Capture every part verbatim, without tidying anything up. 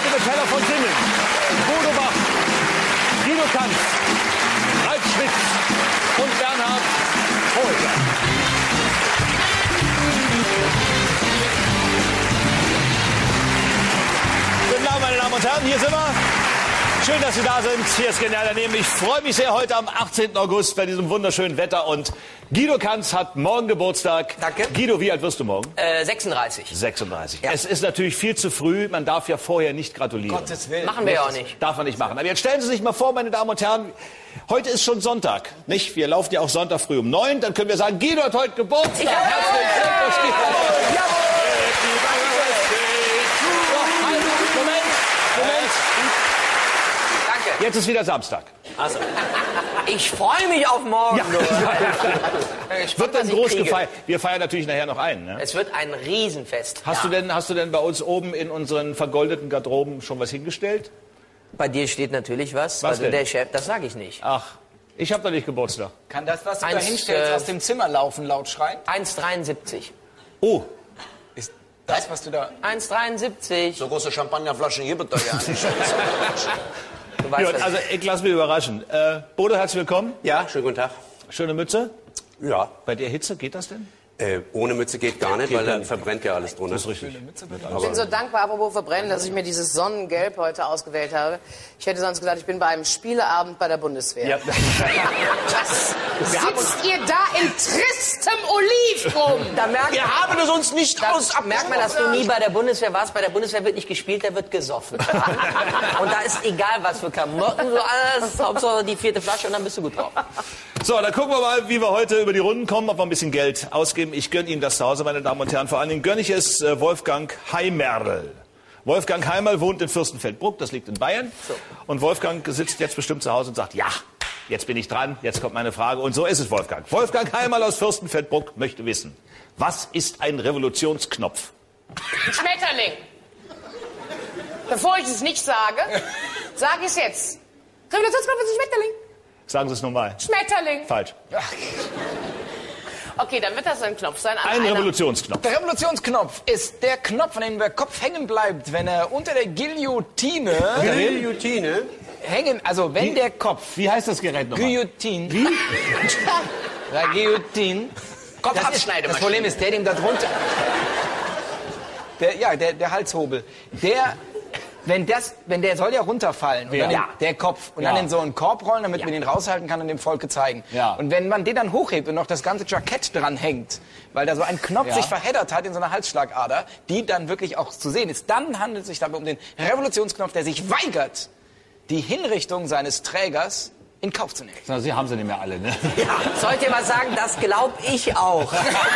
Heute mit Heller von Sinnen, Bodo Bach, Guido Kanz, Ralf Schmitz und Bernhard Hoeker. Guten Abend, meine Damen und Herren, hier sind wir. Schön, dass Sie da sind. Hier ist Genial daneben. Ich freue mich sehr heute am achtzehnten August bei diesem wunderschönen Wetter. Und Guido Kanz hat morgen Geburtstag. Danke. Guido, wie alt wirst du morgen? Äh, sechsunddreißig. sechsunddreißig. Ja. Es ist natürlich viel zu früh. Man darf ja vorher nicht gratulieren. Gottes Willen. Machen wir ja auch nicht. Darf man nicht machen. Aber jetzt stellen Sie sich mal vor, meine Damen und Herren, heute ist schon Sonntag. Nicht? Wir laufen ja auch Sonntag früh um neun. Dann können wir sagen, Guido hat heute Geburtstag. Ja. Herzlichen Glückwunsch, Guido. Ja. Moment, Moment. Danke. Jetzt ist wieder Samstag. Also, ich freue mich auf morgen. Ja. Ich Wird dann groß gefeiert. Wir feiern natürlich nachher noch einen. Ne? Es wird ein Riesenfest. Hast, ja. du denn, hast du denn bei uns oben in unseren vergoldeten Garderoben schon was hingestellt? Bei dir steht natürlich was. Was also denn? der Chef, das sage ich nicht. Ach, ich habe doch nicht Geburtstag. Kann das, was du da Eins, hinstellst, äh, aus dem Zimmer laufen, laut schreien? eins Komma dreiundsiebzig. Oh, Ist das, was du da... eins Komma dreiundsiebzig. So große Champagnerflaschen gibt es doch ja nicht. Du weißt, gut, was also ich lasse mich überraschen. Äh, Bodo, herzlich willkommen. Ja, schönen guten Tag. Schöne Mütze. Ja, Bei der Hitze, geht das denn? äh, ohne Mütze geht gar nicht, weil gar dann nicht. verbrennt ja alles drunter. Das ist richtig. Ich bin so dankbar, apropos verbrennen, dass ich mir dieses Sonnengelb heute ausgewählt habe. Ich hätte sonst gesagt, ich bin bei einem Spieleabend bei der Bundeswehr. Ja. Was sitzt ihr da in tristem Oliv rum? Da merkt, Wir haben es uns nicht da aus merkt man, dass du nie bei der Bundeswehr warst. Bei der Bundeswehr wird nicht gespielt, da wird gesoffen. Und da ist egal, was für Klamotten, so alles. Hauptsache die vierte Flasche und dann bist du gut drauf. So, dann gucken wir mal, wie wir heute über die Runden kommen, ob wir ein bisschen Geld ausgeben. Ich gönne Ihnen das zu Hause, meine Damen und Herren. Vor allen Dingen gönne ich es äh, Wolfgang Heimerl. Wolfgang Heimerl wohnt in Fürstenfeldbruck, das liegt in Bayern. So. Und Wolfgang sitzt jetzt bestimmt zu Hause und sagt, ja, jetzt bin ich dran, jetzt kommt meine Frage. Und so ist es, Wolfgang. Wolfgang Heimerl aus Fürstenfeldbruck möchte wissen, was ist ein Revolutionsknopf? Schmetterling. Bevor ich es nicht sage, sage ich es jetzt. Revolutionsknopf ist ein Schmetterling. Sagen Sie es nochmal. Schmetterling. Falsch. Okay, dann wird das ein Knopf sein. An Ein einer- Revolutionsknopf. Der Revolutionsknopf ist der Knopf, an dem der Kopf hängen bleibt, wenn er unter der Guillotine Guillotine. hängen... Also, wenn der Kopf... Wie heißt das Gerät nochmal? Guillotine... Wie? La Guillotine... Das, ist, Kopfabschneidemaschine. das Problem ist, der dem da drunter... Der, ja, der, der Halshobel. Der... Wenn, das, wenn der soll ja runterfallen, und Ja. dann der Kopf, und Ja. dann in so einen Korb rollen, damit man ihn raushalten kann und dem Volke zeigen. Ja. Und wenn man den dann hochhebt und noch das ganze Jackett dran hängt, weil da so ein Knopf Ja. sich verheddert hat in so einer Halsschlagader, die dann wirklich auch zu sehen ist, dann handelt es sich dabei um den Revolutionsknopf, der sich weigert, die Hinrichtung seines Trägers in Kauf zu nehmen. Na, Sie haben sie nicht mehr alle, ne? Soll ich dir mal sagen, das glaube ich auch.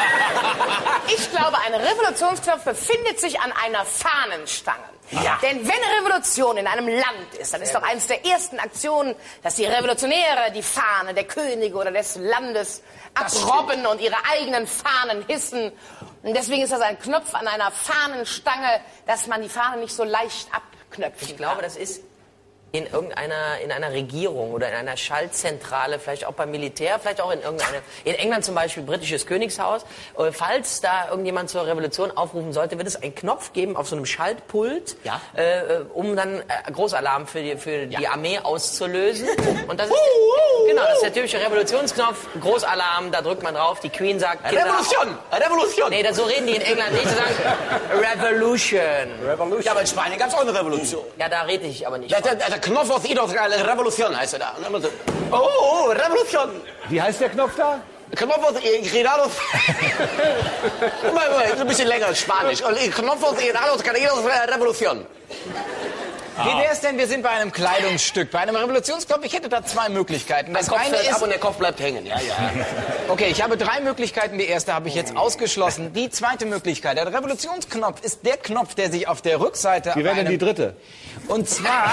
Ich glaube, ein Revolutionsknopf befindet sich an einer Fahnenstange. Ja. Denn wenn Revolution in einem Land ist, dann ist doch eines der ersten Aktionen, dass die Revolutionäre die Fahne der Könige oder des Landes abrobben und ihre eigenen Fahnen hissen. Und deswegen ist das ein Knopf an einer Fahnenstange, dass man die Fahne nicht so leicht abknöpfen Ich glaube, kann. das ist in irgendeiner in einer Regierung oder in einer Schaltzentrale, vielleicht auch beim Militär, vielleicht auch in irgendeiner, in England zum Beispiel, britisches Königshaus. Äh, Falls da irgendjemand zur Revolution aufrufen sollte, wird es einen Knopf geben auf so einem Schaltpult, Ja. äh, um dann äh, Großalarm für die, für die Armee auszulösen. Und das ist, genau, das ist der typische Revolutionsknopf, Großalarm, da drückt man drauf, die Queen sagt... Kinder, Revolution! Revolution! Nee, das, so reden die in England nicht, sie sagen Revolution. Revolution. Ja, aber in Spanien gab es auch eine Revolution. Ja, da rede ich aber nicht Der, von. der, der Knopf aus Idos, Revolution heißt er da. Und dann so, oh, oh, Revolution! Wie heißt der Knopf da? Knopf aus Irados. Mal, mal, ein bisschen länger als Spanisch. Knopf aus Irados, Revolution. Wie wäre es denn, wir sind bei einem Kleidungsstück, bei einem Revolutionsknopf? Ich hätte da zwei Möglichkeiten. Der Das Kopf eine fällt ab ist... und der Kopf bleibt hängen. Ja, ja. Okay, ich habe drei Möglichkeiten. Die erste habe ich jetzt ausgeschlossen. Die zweite Möglichkeit, der Revolutionsknopf ist der Knopf, der sich auf der Rückseite... Wie wäre bei denn die einem- dritte? Und zwar...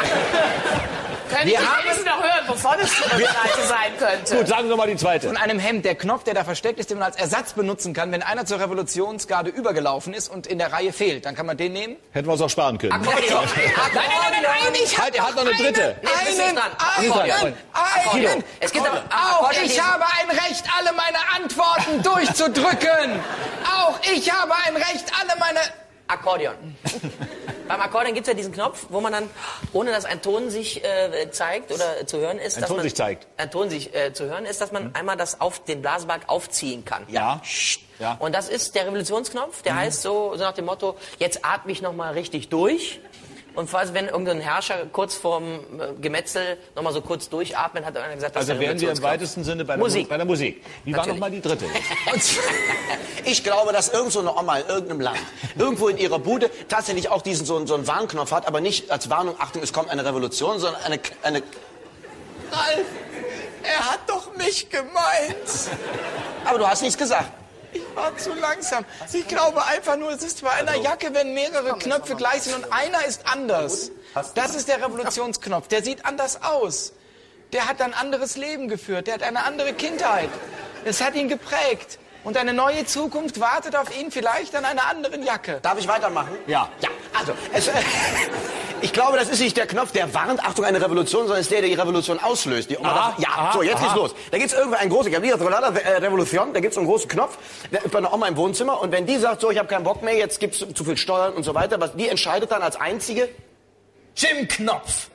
Können Wir Sie haben- wenigstens noch hören, wovon es zur Seite sein könnte? Gut, sagen Sie mal die zweite. Von einem Hemd, der Knopf, der da versteckt ist, den man als Ersatz benutzen kann, wenn einer zur Revolutionsgarde übergelaufen ist und in der Reihe fehlt. Dann kann man den nehmen. Hätten wir uns auch sparen können. Akkordeon. Nein, nein, nein, nein, ich Halt, er hat noch eine dritte. Nee, bist du einen, dran. einen, Akkordeon. einen, Akkordeon. Es gibt aber Auch Akkordeon, ich die- habe ein Recht, alle meine Antworten durchzudrücken. Auch ich habe ein Recht, alle meine... Akkordeon. Beim Akkordeon gibt es ja diesen Knopf, wo man dann, ohne dass ein Ton sich äh, zeigt oder zu hören ist, Ein dass Ton man, sich zeigt. ein Ton sich äh, zu hören ist, dass man mhm. einmal das auf den Blasbalg aufziehen kann. Ja. Ja. Und das ist der Revolutionsknopf, der mhm. heißt so, so nach dem Motto, jetzt atme ich noch mal richtig durch. Und falls wenn irgendein Herrscher kurz vorm Gemetzel noch mal so kurz durchatmet, hat einer gesagt, das also ist der wären wir im weitesten Sinne bei der Musik. Musik. Bei der Musik. Wie Natürlich. war noch mal die dritte? Ich glaube, dass irgend so eine Oma in irgendeinem Land, irgendwo in ihrer Bude, tatsächlich auch diesen so, so einen Warnknopf hat, aber nicht als Warnung, Achtung, es kommt eine Revolution, sondern eine... eine Ralf, er hat doch mich gemeint. aber du hast nichts gesagt. Ich war zu langsam. Ich glaube einfach nur, es ist bei einer Jacke, wenn mehrere Knöpfe gleich sind und einer ist anders. Das ist der Revolutionsknopf. Der sieht anders aus. Der hat ein anderes Leben geführt. Der hat eine andere Kindheit. Es hat ihn geprägt. Und eine neue Zukunft wartet auf ihn vielleicht an einer anderen Jacke. Darf ich weitermachen? Ja. Ja, also, es, äh, ich glaube, das ist nicht der Knopf, der warnt, Achtung, eine Revolution, sondern es ist der, der die Revolution auslöst. Die Oma Aha, darf, ja, aha, so, jetzt aha. geht's los. Da gibt's irgendwie einen großen, Revolution, da gibt's so einen großen Knopf, der ist bei einer Oma im Wohnzimmer, und wenn die sagt, so, ich habe keinen Bock mehr, jetzt gibt's zu viel Steuern und so weiter, was die entscheidet dann als einzige? Jim Knopf.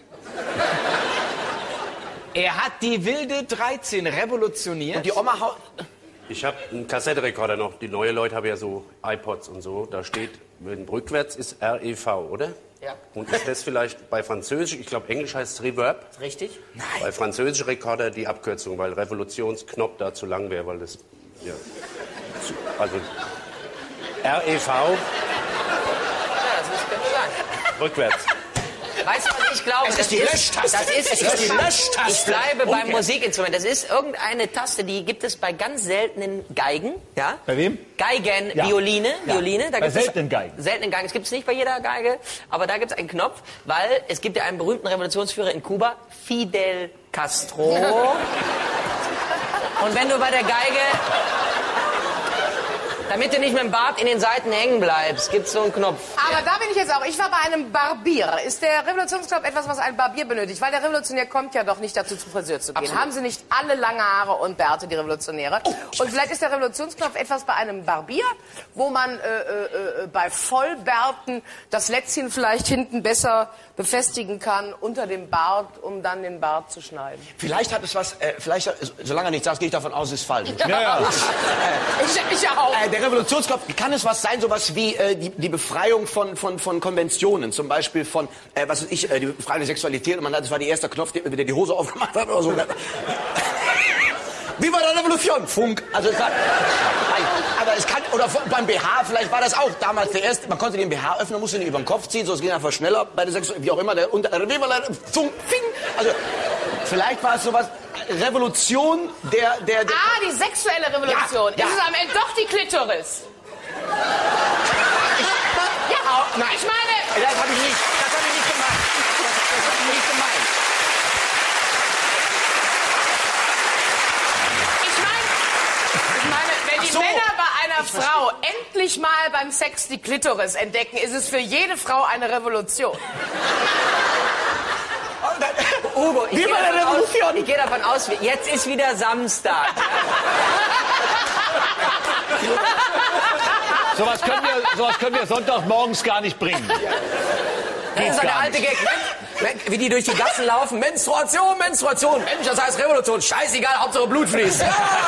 Er hat die wilde dreizehn revolutioniert. Und die Oma haut... Ich habe einen Kassettenrekorder noch. Die neuen Leute haben ja so iPods und so. Da steht, wenn rückwärts ist R E V, oder? Ja. Und ist das vielleicht bei Französisch, ich glaube Englisch heißt es Reverb? Richtig? Nein. Bei französischen Rekorder die Abkürzung, weil Revolutionsknopf da zu lang wäre, weil das, ja. Also, R E V, Ja, das ist, könnte sein. rückwärts. Weißt du, was ich glaube? Es das ist die Löschtaste. Das ist, Es ist die Löschtaste. Ich bleibe beim Umgekehrt. Musikinstrument. Das ist irgendeine Taste, die gibt es bei ganz seltenen Geigen. Ja? Bei wem? Geigen, Ja. Violine, Violine. Da Bei gibt es- seltenen Geigen. Seltenen Geigen. Das gibt es nicht bei jeder Geige, aber da gibt es einen Knopf, weil es gibt ja einen berühmten Revolutionsführer in Kuba, Fidel Castro. Und wenn du bei der Geige, damit du nicht mit dem Bart in den Seiten hängen bleibst, gibt es so einen Knopf. Aber da bin ich jetzt auch. Ich war bei einem Barbier. Ist der Revolutionsknopf etwas, was ein Barbier benötigt? Weil der Revolutionär kommt ja doch nicht dazu, zum Friseur zu gehen. Absolut. Haben sie nicht alle lange Haare und Bärte, die Revolutionäre? Und vielleicht ist der Revolutionsknopf etwas bei einem Barbier, wo man äh, äh, äh, bei Vollbärten das Lätzchen vielleicht hinten besser befestigen kann unter dem Bart, um dann den Bart zu schneiden. Vielleicht hat es was, äh, vielleicht, äh, solange er nichts sagt, gehe ich davon aus, es ist falsch. Ja, ja. Ich, ich auch. Äh, der Revolutionsknopf, kann es was sein, sowas wie äh, die, die Befreiung von, von, von Konventionen, zum Beispiel von, äh, was weiß ich, äh, die Befreiung der Sexualität, und man hat, das war der erste Knopf, der, der die Hose aufgemacht hat oder so. Wie war der Revolution? Funk. Also es war, nein, aber es kann, oder beim B H, vielleicht war das auch damals der erste, man konnte den B H öffnen, musste den über den Kopf ziehen, so es ging einfach schneller bei der Sexualität, wie auch immer, der unter, wie war der, Funk, Fing. Also, vielleicht war es sowas, Revolution der, der, der Ah, die sexuelle Revolution. Ja, ja. Ist es am Ende doch die Klitoris? ja, auch, nein. Ich meine... Das habe ich nicht, das habe ich nicht gemeint. Das habe ich nicht gemeint. Ich meine, ich meine, wenn die so. Männer bei einer Frau endlich mal beim Sex die Klitoris entdecken, ist es für jede Frau eine Revolution. Hugo, ich Wie gehe bei der davon aus, Revolution. ich gehe davon aus, jetzt ist wieder Samstag. Sowas können wir, sowas können wir Sonntagmorgens gar nicht bringen. Das ist doch der alte Gag. Men- Wie die durch die Gassen laufen. Menstruation, Menstruation. Mensch, das heißt Revolution. Scheißegal, Hauptsache Blut fließt. Ja!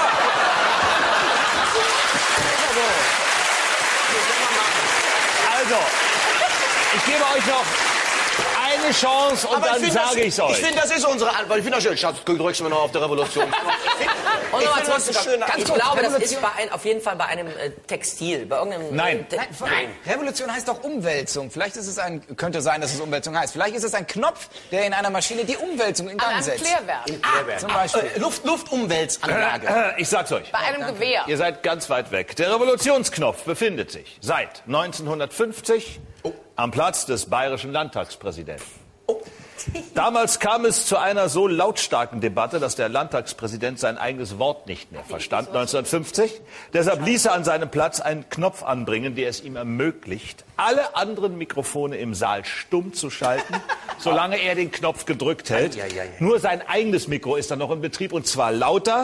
Also, ich gebe euch noch eine Chance und Aber dann ich find, sage das- ich's euch. Ich finde, das ist unsere Antwort. Ich finde das schön. Schatz, du drückst mir noch auf der Revolution. Und Ich nochmal finde, das zurück, ist schön. ganz Ich kurz, glaube, das Revolution- ist bei ein, auf jeden Fall bei einem äh, Textil, bei irgendeinem... Nein. Te- Nein, Revolution heißt doch Umwälzung. Vielleicht ist es ein, könnte sein, dass es Umwälzung heißt. Vielleicht ist es ein Knopf, der in einer Maschine die Umwälzung in An Gang einem setzt. Klärwerk. Zum Beispiel. Äh, Luft, Luftumwälzanlage. Äh, Ich sag's euch. Bei einem Gewehr. Ihr seid ganz weit weg. Der Revolutionsknopf befindet sich seit neunzehnhundertfünfzig am Platz des bayerischen Landtagspräsidenten. Damals kam es zu einer so lautstarken Debatte, dass der Landtagspräsident sein eigenes Wort nicht mehr verstand, neunzehnhundertfünfzig. Deshalb ließ er an seinem Platz einen Knopf anbringen, der es ihm ermöglicht, alle anderen Mikrofone im Saal stumm zu schalten, solange er den Knopf gedrückt hält. Nur sein eigenes Mikro ist dann noch in Betrieb, und zwar lauter.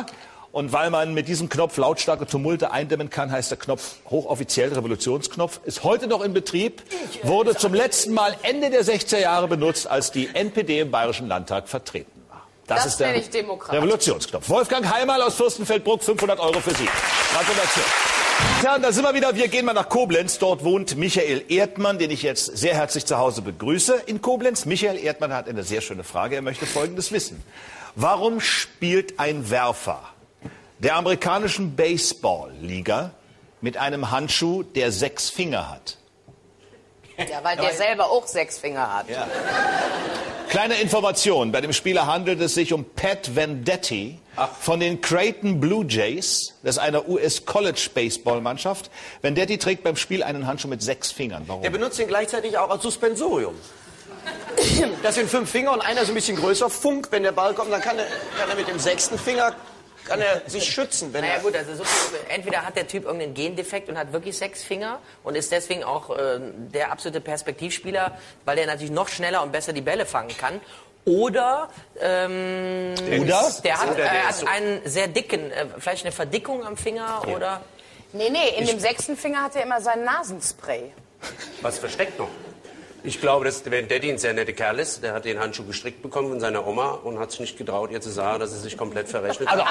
Und weil man mit diesem Knopf lautstarke Tumulte eindämmen kann, heißt der Knopf hochoffiziell Revolutionsknopf, ist heute noch in Betrieb, wurde zum letzten Mal Ende der sechziger Jahre benutzt, als die N P D im Bayerischen Landtag vertreten war. Das, Das ist der nenne ich Demokrat. Revolutionsknopf. Wolfgang Heimal aus Fürstenfeldbruck, fünfhundert Euro für Sie. Gratulation. Ja, da sind wir wieder. Wir gehen mal nach Koblenz. Dort wohnt Michael Erdmann, den ich jetzt sehr herzlich zu Hause begrüße in Koblenz. Michael Erdmann hat eine sehr schöne Frage. Er möchte Folgendes wissen. Warum spielt ein Werfer der amerikanischen Baseball-Liga mit einem Handschuh, der sechs Finger hat? Ja, weil der selber auch sechs Finger hat. Ja. Kleine Information. Bei dem Spieler handelt es sich um Pat Vendetti von den Creighton Blue Jays. Das ist eine U S-College-Baseball-Mannschaft. Vendetti trägt beim Spiel einen Handschuh mit sechs Fingern. Warum? Der benutzt ihn gleichzeitig auch als Suspensorium. Das sind fünf Finger und einer ist ein bisschen größer. Funk, wenn der Ball kommt, dann kann er, kann er mit dem sechsten Finger kann er sich schützen. Wenn Naja er gut, also so, entweder hat der Typ irgendeinen Gendefekt und hat wirklich sechs Finger und ist deswegen auch äh, der absolute Perspektivspieler, weil der natürlich noch schneller und besser die Bälle fangen kann. Oder, ähm, Oder? der hat, Oder äh, der hat ist so- einen sehr dicken, äh, vielleicht eine Verdickung am Finger oder... Nee, nee, in dem sechsten Finger hat er immer sein Nasenspray. Was versteckt noch? Ich glaube, dass der Daddy ein sehr netter Kerl ist. Der hat den Handschuh gestrickt bekommen von seiner Oma und hat sich nicht getraut, ihr zu sagen, dass er sich komplett verrechnet hat.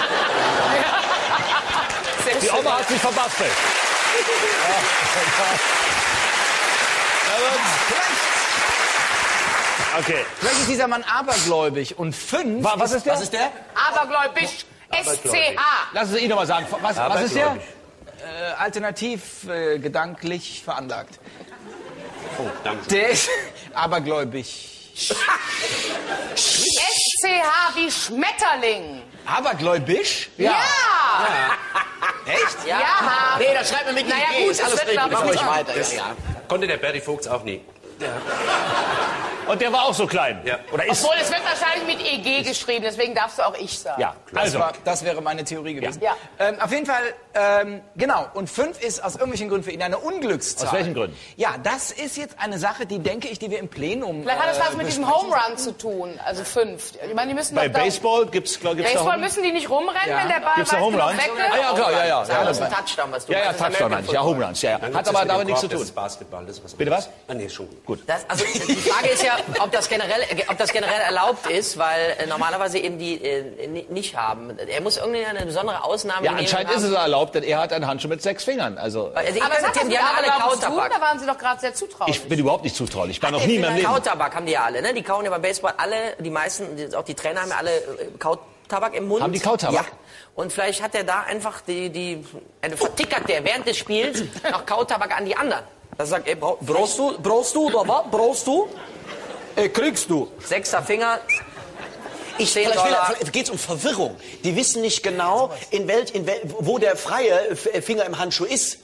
Die Oma hat sich verbastelt. Okay. Vielleicht ist dieser Mann abergläubig. Und fünf... Was ist der? was ist der? Abergläubisch. S C H. Lassen Sie ihn noch mal sagen. Was, was ist der? Äh, alternativ äh, gedanklich veranlagt. Oh, danke. Der ist abergläubig. S C H wie Schmetterling. Abergläubisch? Ja. Echt? Ja. Nee, da schreibt man mit Naja, I G, gut, ist das alles wird, richtig. glaub ich, Mach ruhig nicht weiter. Das Ja, ja. konnte der Bertie Vogts auch nie. Und der war auch so klein. Ja. Oder ist? Obwohl, es wird wahrscheinlich mit E G geschrieben, deswegen darfst du auch ich sagen. Ja. Das, Also. war, das wäre meine Theorie gewesen. Ja. Ähm, auf jeden Fall, ähm, genau. Und fünf ist aus irgendwelchen Gründen für ihn eine Unglückszahl. Aus welchen Gründen? Ja, das ist jetzt eine Sache, die, denke ich, die wir im Plenum... Vielleicht hat das äh, was mit diesem besprechen. Home Run zu tun, also fünf. Ich meine, die müssen Bei doch da- Baseball gibt's, glaub, gibt's Baseball da müssen die nicht rumrennen, Ja. wenn der Ball Gibt's da weit Home genug Runs? weg Ah, ist? ja, klar, ja, ja. Das ist ja, ein das- Touchdown, was du ja, ja, meinst. Das ist Touchdown, American meine ich. Ja, Home Runs, ja, ja. Dann Hat gibt's aber jetzt mit damit dem nichts zu Korb, tun. Das ist Basketball, das ist was Bitte was? Ah, nee, ist schon gut. Das, also die Frage ist ja, ob das generell, ob das generell erlaubt ist, weil äh, normalerweise eben die äh, ni- nicht haben. Er muss irgendwie eine besondere Ausnahme Ja, nehmen anscheinend ist es erlaubt, denn er hat einen Handschuh mit sechs Fingern. Also, Also, ich Aber es kann hat das mit dem, mit die haben alle Aberglauben zu tun, Kautabak. da waren sie doch gerade sehr zutraulich. ich bin überhaupt nicht zutraulich. Ich war noch nie in meinem Leben. Kautabak haben die ja alle, ne? Die kauen ja beim Baseball alle, die meisten, die- auch die Trainer haben ja alle äh, Kautabak im Mund. Haben die Kautabak? Ja. Und vielleicht hat er da einfach die, die, äh, vertickert der während des Spiels noch Kautabak an die anderen. Das sagt, ey, brauch, Brauchst du, brauchst du, oder was? Brauchst du? Äh, kriegst du. sechster Finger, Ich, zehn vielleicht Dollar. geht es um Verwirrung. Die wissen nicht genau, in wel, in wel, wo der freie F- Finger im Handschuh ist.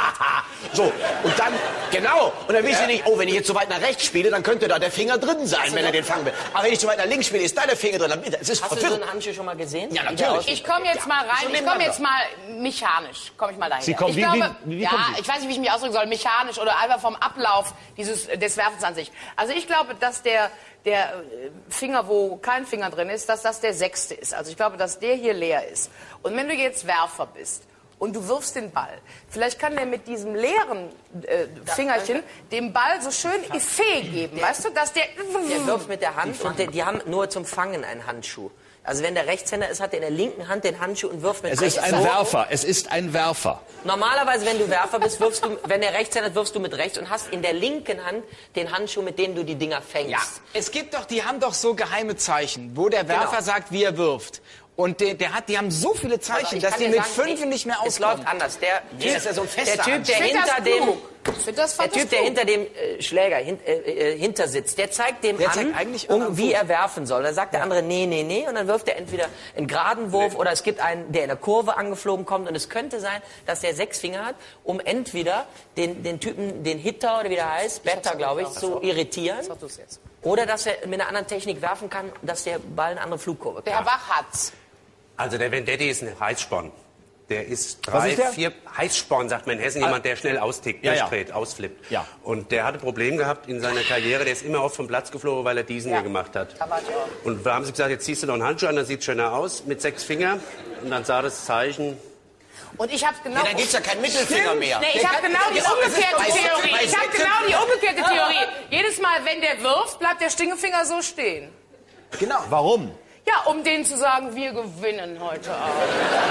So, und dann, genau. Und dann wissen sie nicht, oh, wenn ich jetzt so weit nach rechts spiele, dann könnte da der Finger drin sein, wenn er den fangen will. Aber wenn ich so weit nach links spiele, ist da der Finger drin. Dann- Es ist Hast du so Verwirrung. einen Handschuh schon mal gesehen? Ja, Wie der natürlich. aussieht? Ich komme jetzt mal rein, So ich komme nebeneinander. jetzt mal mechanisch, komme ich mal dahin. Sie kommen- ich wie- glaube, wie- wie ja, kommen Sie? ich weiß nicht, wie ich mich ausdrücken soll, mechanisch oder einfach vom Ablauf dieses, des Werfens an sich. Also ich glaube, dass der, der äh, Finger, wo kein Finger drin ist, dass das der sechste ist. Also ich glaube, dass der hier leer ist. Und wenn du jetzt Werfer bist und du wirfst den Ball, vielleicht kann der mit diesem leeren äh, Fingerchen dem Ball so schön Effet geben, weißt du, dass der... Der wirft mit der Hand und die, die haben nur zum Fangen einen Handschuh. Also wenn der Rechtshänder ist, hat er in der linken Hand den Handschuh und wirft mit Es rechts. ist ein Werfer. Es ist ein Werfer. Normalerweise, wenn du Werfer bist, wirfst du, wenn der Rechtshänder ist, wirfst du mit rechts und hast in der linken Hand den Handschuh, mit dem du die Dinger fängst. Ja, es gibt doch, die haben doch so geheime Zeichen, wo der Werfer Genau. sagt, wie er wirft. Und der, der hat, die haben so viele Also Zeichen, ich dass kann die dir mit sagen, fünf nicht mehr Es auskommen. läuft anders. Der Ja, Typ, ist ja so ein fester der Typ, der Ich find hinter das dem... klug. Ich find das Der Typ, der klug. hinter dem äh, Schläger hin, äh, äh, hinter sitzt, der zeigt dem Der an, zeigt eigentlich um, an, wie wo- er werfen soll. Dann sagt der andere, nee, nee, nee. Und dann wirft er entweder einen geraden Wurf oder es gibt einen, der in der Kurve angeflogen kommt. Und es könnte sein, dass der sechs Finger hat, um entweder den, den Typen, den Hitter oder wie der heißt, Batter, glaube ich, zu irritieren. Sag du's jetzt. Oder dass er mit einer anderen Technik werfen kann, dass der Ball eine andere Flugkurve Der Herr kriegt. Bach hat's. Also der Vendetti ist ein Heißsporn. der ist Was drei, ist der? vier Heißsporn, sagt man in Hessen, jemand, der schnell austickt, Ja, ja. durchdreht, ausflippt. Ja. Und der hatte Probleme gehabt in seiner Karriere, der ist immer oft vom Platz geflogen, weil er diesen Ja. hier gemacht hat. Da war ich auch. Und da haben sie gesagt, jetzt ziehst du noch einen Handschuh an, dann sieht schöner aus, mit sechs Fingern. Und dann sah das Zeichen, Und ich habe genau... Nee, dann gibt's ja keinen Mittelfinger mehr. Nee, ich habe genau die umgekehrte Bei- Theorie. bei Ich habe Sechsen- genau die umgekehrte Theorie. Jedes Mal, wenn der wirft, bleibt der Stinkefinger so stehen. Genau. Warum? Ja, um denen zu sagen, wir gewinnen heute Abend.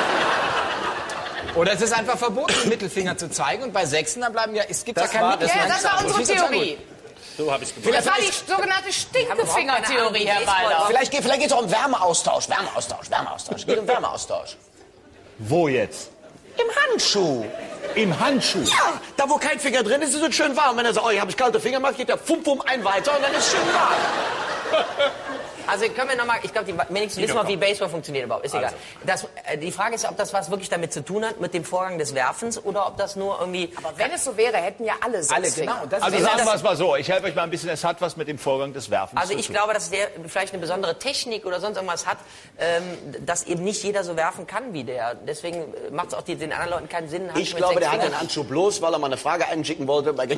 Oder es ist einfach verboten, den Mittelfinger zu zeigen. Und bei Sechsen, dann bleiben ja, es gibt Das ja keinen war- das Ja, Mittelfinger. das war unsere ist total Theorie. So habe ich es Das war die sogenannte Stinkefinger-Theorie, Herr Baldauf. Vielleicht, geht- vielleicht geht es auch um Wärmeaustausch. Wärmeaustausch, Wärmeaustausch. Geht um Wärmeaustausch. Wo jetzt? Im Handschuh. Im Handschuh. Ja, da wo kein Finger drin ist, ist es schön warm. Wenn er sagt, oh, ich habe kalte Finger gemacht, geht der fum, fum ein weiter und dann ist es schön warm. Also können wir nochmal, ich glaube, die wenigsten wissen mal, wie Baseball funktioniert überhaupt. Ist egal. Das, äh, die Frage ist, ob das was wirklich damit zu tun hat, mit dem Vorgang des Werfens, oder ob das nur irgendwie... Aber wenn es so wäre, hätten ja alle sechs Alle, Finger. genau. Das Also ist sagen wir es mal so, ich helfe euch mal ein bisschen, es hat was mit dem Vorgang des Werfens Also zu ich tun. glaube, dass der vielleicht eine besondere Technik oder sonst irgendwas hat, ähm, dass eben nicht jeder so werfen kann wie der. Deswegen macht es auch die, den anderen Leuten keinen Sinn. Handschuhe Ich mit glaube, sechs der hat den Fingern. Handschuh bloß, weil er mal eine Frage einschicken wollte. Bei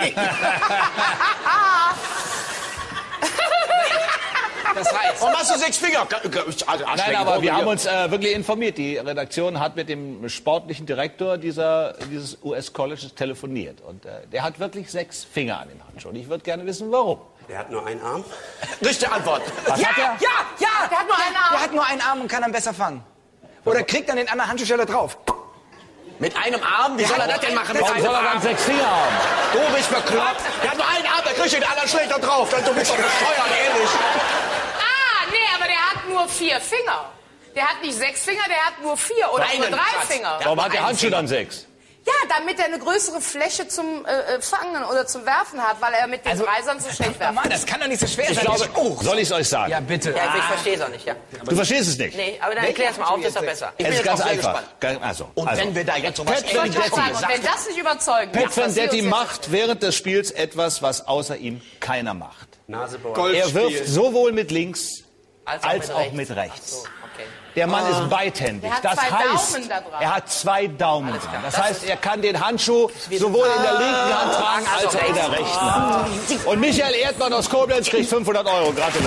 Das heißt, Warum hast du sechs Finger? Also, Nein, aber wir haben uns äh, wirklich informiert. Die Redaktion hat mit dem sportlichen Direktor dieser, dieses U S-Colleges telefoniert. Und äh, der hat wirklich sechs Finger an dem Handschuh. Und ich würde gerne wissen, warum. der hat nur einen Arm. Richtige Antwort. Was ja, hat er? ja, ja, Der hat nur einen Arm. Der hat nur einen Arm und kann dann besser fangen. Oder kriegt dann den anderen Handschuhsteller drauf. Mit einem Arm? Wie soll er das denn machen? Mit Warum einem soll er Arm? dann sechs Finger haben? Du bist bekloppt. Der hat nur einen Arm, der kriegt den anderen schlechter drauf. Dann du bist doch bescheuert, ehrlich. Ah, nee, aber der hat nur vier Finger. Der hat nicht sechs Finger, der hat nur vier oder nur Einen drei Schatz. Finger. Ja. Warum hat der einen Handschuh Finger. dann sechs? Ja, damit er eine größere Fläche zum äh, äh, Fangen oder zum Werfen hat, weil er mit den Also, Dreisern so schlecht werfen Mann, das kann doch nicht so schwer Ich sein. glaube, oh. soll ich es euch sagen? Ja, bitte. Ja, ich verstehe es auch nicht, ja. Du verstehst es nicht? Nee, aber dann erklär es mal auf, das ist doch besser. Ich Es bin ist jetzt ganz auch sehr einfach. gespannt. Ganz- Also, Und also. wenn wir da jetzt sowas Pet Ich wollte gerade Vendetti. sagen, und wenn das nicht überzeugend Pet macht, was Vendetti wir uns macht während des Spiels etwas, was außer ihm keiner macht. Nasebohr. Er wirft sowohl mit links Als als auch auch mit mit rechts. Ach so, okay. Der Mann ist beidhändig. Der hat Das zwei heißt, Daumen da dran. er hat zwei Daumen dran. Das Das heißt, er kann den Handschuh sowohl in der linken Hand tragen Also als auch in der rechts. rechten Hand. Und Michael Erdmann aus Koblenz kriegt fünfhundert Euro. Gratulation.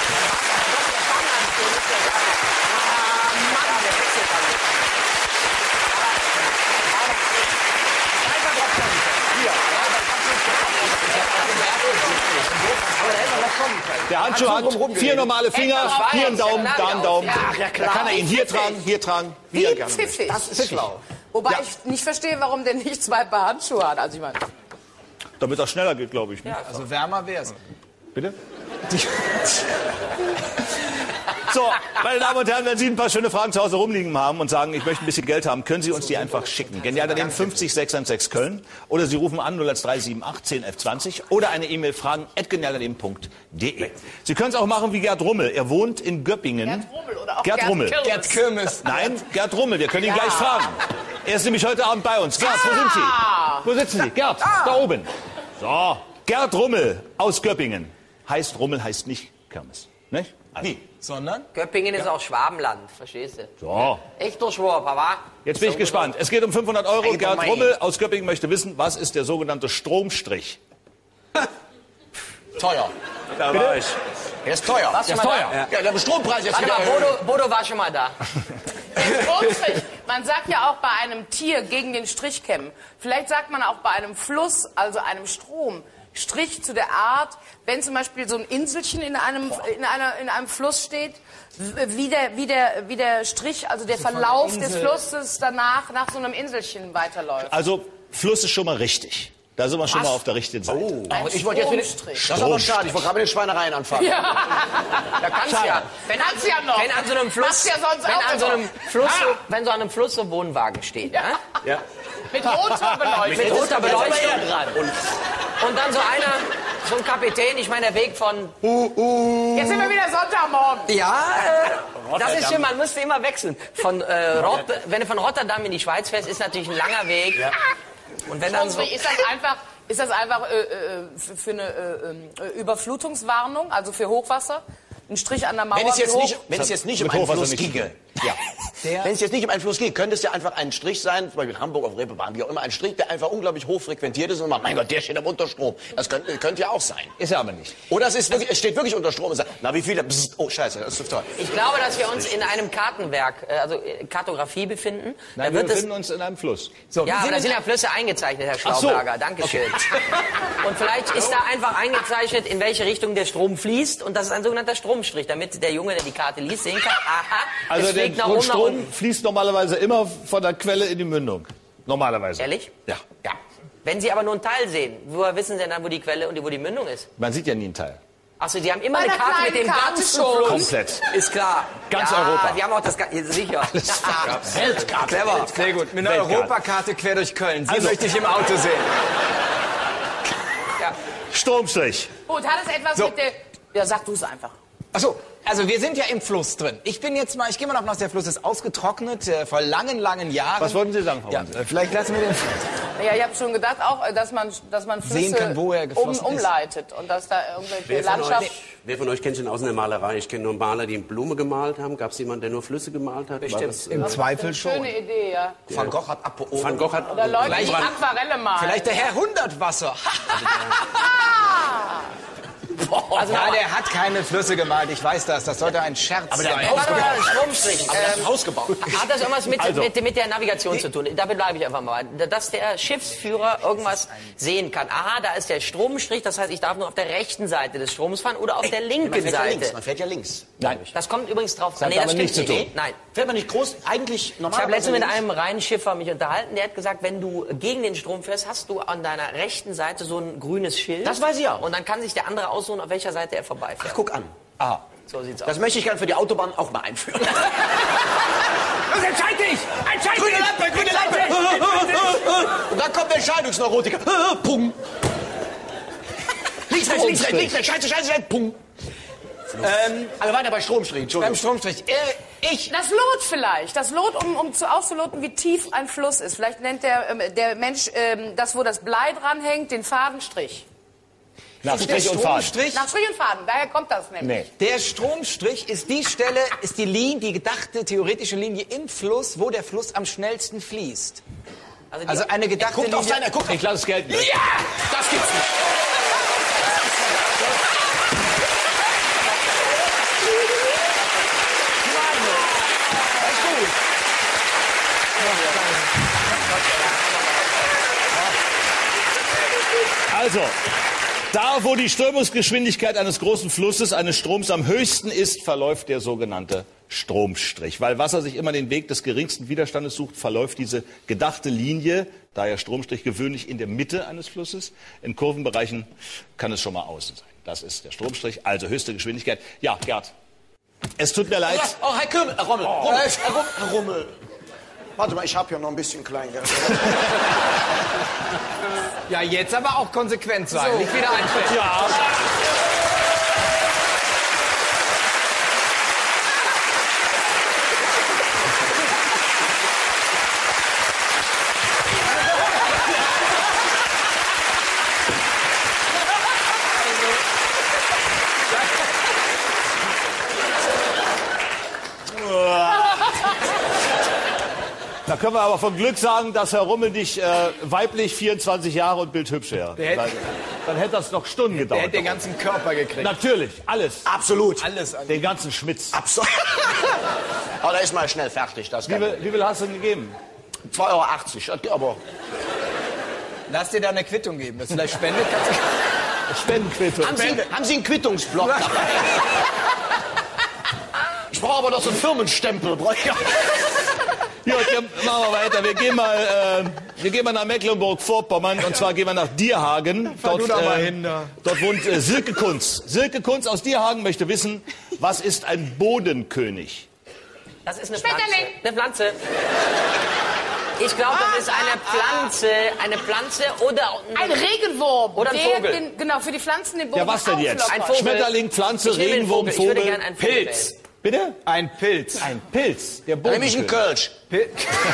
Der Handschuh hat vier normale Finger, Etwas hier einen weiß, Daumen, ja, da einen genau. Daumen. Ja, ja, Da klar. kann er ihn hier Pfiffig. tragen, hier tragen, wie Wie er gerne will. pfiffig. Das ist schlau. Wobei Ja. ich nicht verstehe, warum der nicht zwei Paar Handschuhe hat. Also ich meine, Damit das schneller geht, glaube ich. Ne? Also wärmer wär's. Bitte? So, meine Damen und Herren, wenn Sie ein paar schöne Fragen zu Hause rumliegen haben und sagen, ich möchte ein bisschen Geld haben, können Sie uns die einfach schicken. Genial daneben fünfzig sechshundertsechzehn Köln oder Sie rufen an null eins drei sieben acht zehn elf zwanzig oder eine E-Mail fragen at genial daneben punkt de. Sie können es auch machen wie Gerd Rummel. Er wohnt in Göppingen. Gerd Rummel oder auch Gerd Gerd Rummel. Kirmes. Gerd Kirmes. Nein, Gerd Rummel, wir können ihn gleich fragen. Er ist nämlich heute Abend bei uns. Gerd, wo sind Sie? Wo sitzen Sie? Gerd, da oben. So, Gerd Rummel aus Göppingen. Heißt Rummel, heißt nicht Kirmes. Nicht? Also, Wie? Sondern? Göppingen ist auch Schwabenland, verstehst du? so. Echter Schwab, aber... Jetzt bin ich gespannt. Es geht um fünfhundert Euro. Ey, Gerd mei. Rummel aus Göppingen möchte wissen, was ist der sogenannte Stromstrich? Teuer. Da war ich. Er ist teuer. Was Der schon ist mal teuer. Ja, der Strompreis ist Da? Warte wieder mal, erhöht. Bodo, Bodo war schon mal da. Stromstrich. Man sagt ja auch bei einem Tier gegen den Strich kämmen. Vielleicht sagt man auch bei einem Fluss, also einem Strom, Strich zu der Art, wenn zum Beispiel so ein Inselchen in einem, in einer, in einem Fluss steht, wie der, wie der, wie der Strich, also der Verlauf des Flusses danach nach so einem Inselchen weiterläuft. Also, Fluss ist schon mal richtig. Da sind wir schon mal auf der richtigen Seite. Oh, Ein ich wollte jetzt wieder, Stromstrich. das ist aber schade, ich wollte gerade mit den Schweinereien anfangen. Da kannst du ja. Wenn an, Kannst ja noch. wenn an so einem Fluss, Machst ja sonst wenn auch an so immer. einem Fluss, so, wenn so an einem Fluss so Wohnwagen steht, ne? Ja. Mit roter Beleuchtung. Mit roter Beleuchtung. dran. Und dann so einer, so ein Kapitän, ich meine, der Weg von, Jetzt sind wir wieder Sonntagmorgen. ja, äh, das ist schön, man müsste immer wechseln. Von, äh, Rot, wenn du von Rotterdam in die Schweiz fährst, ist natürlich ein langer Weg. Und wenn dann so, Stromstrich, ist das einfach, ist das einfach äh, äh, für, für eine äh, äh, Überflutungswarnung, also für Hochwasser? Ein Strich an der Mauer. Wenn es jetzt wie hoch- nicht, wenn es jetzt nicht um Mit einen Hochwasser Fluss nicht. ginge, Ja. Der- Wenn es jetzt nicht um einen Fluss geht, könnte es ja einfach ein Strich sein, zum Beispiel in Hamburg auf Reeperbahn, wie auch immer, ein Strich, der einfach unglaublich hoch frequentiert ist und man, mein Gott, der steht am Unterstrom. Das könnte, könnte ja auch sein. Ist er aber nicht. Oder es, ist wirklich, es steht wirklich unter Strom und sagt, na wie viel, Psst, oh scheiße, das ist zu teuer. Ich glaube, dass wir uns in einem Kartenwerk, äh, also äh, Kartografie befinden. Nein, da wir wird es, befinden uns in einem Fluss. So, ja, wir aber da sind sind in- ja Flüsse eingezeichnet, Herr Ach so. Schlauberger. Dankeschön. Und vielleicht ist da einfach eingezeichnet, in welche Richtung der Strom fließt. Und das ist ein sogenannter Stromstrich, damit der Junge, der die Karte liest, sehen kann, aha, Also es der fliegt nach oben, nach Strom unten. fließt normalerweise immer von der Quelle in die Mündung. Normalerweise. Ehrlich? Ja. Ja. Wenn Sie aber nur einen Teil sehen, woher wissen Sie denn dann, wo die Quelle und wo die Mündung ist? Man sieht ja nie einen Teil. Achso, die haben immer Bei eine der Karte mit kleinen dem Karte ganzen schon. Fluss. Komplett. Ist klar. Ganz ja, Europa. Die haben auch das, Ga- sicher. Ja. Weltkarte. Clever. Sehr gut. Mit einer Weltkarte. Europakarte quer durch Köln. Sie Also- möchte ich im Auto sehen. Ja. Stromstrich. Gut, hat es etwas So. mit der... Ja, sag du es einfach. Achso, also wir sind ja im Fluss drin. Ich bin jetzt mal, ich gehe mal davon aus, der Fluss ist ausgetrocknet äh, vor langen, langen Jahren. Was wollten Sie sagen, Frau Ja, Runze? äh, vielleicht lassen wir den... Ja, ich habe schon gedacht auch, äh, dass man, dass man Flüsse Sehen kann, wo er um, geflossen ist. umleitet und dass da irgendwelche Wer von, Landschaft... euch, wer von euch kennt sich aus in der Malerei? Ich kenne nur Maler, die eine Blume gemalt haben. Gab es jemanden, der nur Flüsse gemalt hat? War das, Im Zweifel schon. Schöne Idee, ja. Van Gogh hat ab Van Gogh hat... Oder Leute, Vielleicht die waren- Aquarelle malen. Vielleicht der Herr Hundertwasser. Also, Ja, der hat keine Flüsse gemalt, ich weiß das. Das sollte ein Scherz Aber der sein. hat warte mal, Stromstrich. Aber er hat Ähm, ein Haus gebaut. Hat das irgendwas mit, Also. mit, mit der Navigation zu tun? Dabei bleibe ich einfach mal. Dass der Schiffsführer irgendwas sehen kann. Aha, da ist der Stromstrich, das heißt, ich darf nur auf der rechten Seite des Stroms fahren oder auf der Man linken fährt ja links, Seite. man fährt ja links. Nein. Das kommt übrigens drauf hat an. Nee, das aber stimmt nichts zu nicht. tun. Nein. Fährt man nicht groß, eigentlich Ich habe normalerweise letztens mit links? einem Rheinschiffer mich unterhalten, der hat gesagt, wenn du gegen den Strom fährst, hast du an deiner rechten Seite so ein grünes Schild. Das weiß ich auch. Und dann kann sich der andere aussuchen, auf welcher Seite er vorbeifährt. Ach, guck an. Aha. So sieht's aus. Das möchte ich gerne für die Autobahn auch mal einführen. Los, entscheid dich! Entscheid Grüne dich! Lampe, grüne Lampe! Und dann kommt der Entscheidungsneurotiker. Pung. Links, rechts, links, rechts, links, rechts, scheiße, scheiße, scheiße, Pung. Ähm, also weiter bei Stromstrich, Beim Entschuldigung. Stromstrich. Äh, ich... Das Lot vielleicht. Das Lot, um, um zu auszuloten, wie tief ein Fluss ist. Vielleicht nennt der, ähm, der Mensch ähm, das, wo das Blei dranhängt, den Fadenstrich. Nach Der Strich und Faden. Stromstrich... Nach Strich und Faden, daher kommt das nämlich. Nee. Der Stromstrich ist die Stelle, ist die Linie, die gedachte theoretische Linie im Fluss, wo der Fluss am schnellsten fließt. Also, die, Also eine gedachte Guckt auf Linie... seine, guckt auf... Ich lasse es gelten. Ja! Das gibt's nicht. Also, da wo die Strömungsgeschwindigkeit eines großen Flusses, eines Stroms am höchsten ist, verläuft der sogenannte Stromstrich. Weil Wasser sich immer den Weg des geringsten Widerstandes sucht, verläuft diese gedachte Linie, daher Stromstrich gewöhnlich in der Mitte eines Flusses. In Kurvenbereichen kann es schon mal außen sein. Das ist der Stromstrich, also höchste Geschwindigkeit. Ja, Gerd, es tut mir leid. Oh, Herr Kümmel, Herr Rommel. Rommel. Herr Rum- Herr Rummel. Warte mal, ich habe ja noch ein bisschen Kleingeld. Ja, jetzt aber auch konsequent sein. Nicht wieder einfällt. Ja. Da können wir aber von Glück sagen, dass Herr Rummel nicht äh, weiblich, vierundzwanzig Jahre und bildhübsch wäre. Der hätte- Dann, dann hätte das noch Stunden Der gedauert. hätte den ganzen Körper gekriegt. Natürlich, alles. Absolut. Alles an. Den ganzen Schmitz. Absolut. Aber da ist mal schnell fertig, das Wie viel, wie viel hast du denn gegeben? zwei Euro achtzig, aber... Lass dir da eine Quittung geben. Das vielleicht spendet. Kannst du... Spendenquittung. Haben Sie, haben Sie einen Quittungsblock dabei? Ich brauche aber noch so einen Firmenstempel. Brauch ich- Gut, dann machen wir weiter. Wir gehen mal, äh, wir gehen mal nach Mecklenburg-Vorpommern und zwar gehen wir nach Dierhagen. Fahr du da mal hin, da. dort wohnt äh, Silke Kunz. Silke Kunz aus Dierhagen möchte wissen, was ist ein Bodenkönig? Das ist eine Schmetterling. Pflanze. Eine Pflanze. Ich glaube, das ist eine Pflanze, eine Pflanze oder Ein Regenwurm. Oder ein der Vogel. Den, genau, für die Pflanzen den Boden Ja, was denn jetzt? auflockert. Ein Vogel. Schmetterling, Pflanze, Ich nehme den Regenwurm, Vogel. Ich würde Vogel. gerne einen Vogel Pilz. wählen. Bitte? Ein Pilz. Ein Pilz, der Dann nehme ich einen Bodenkönig. Kölsch.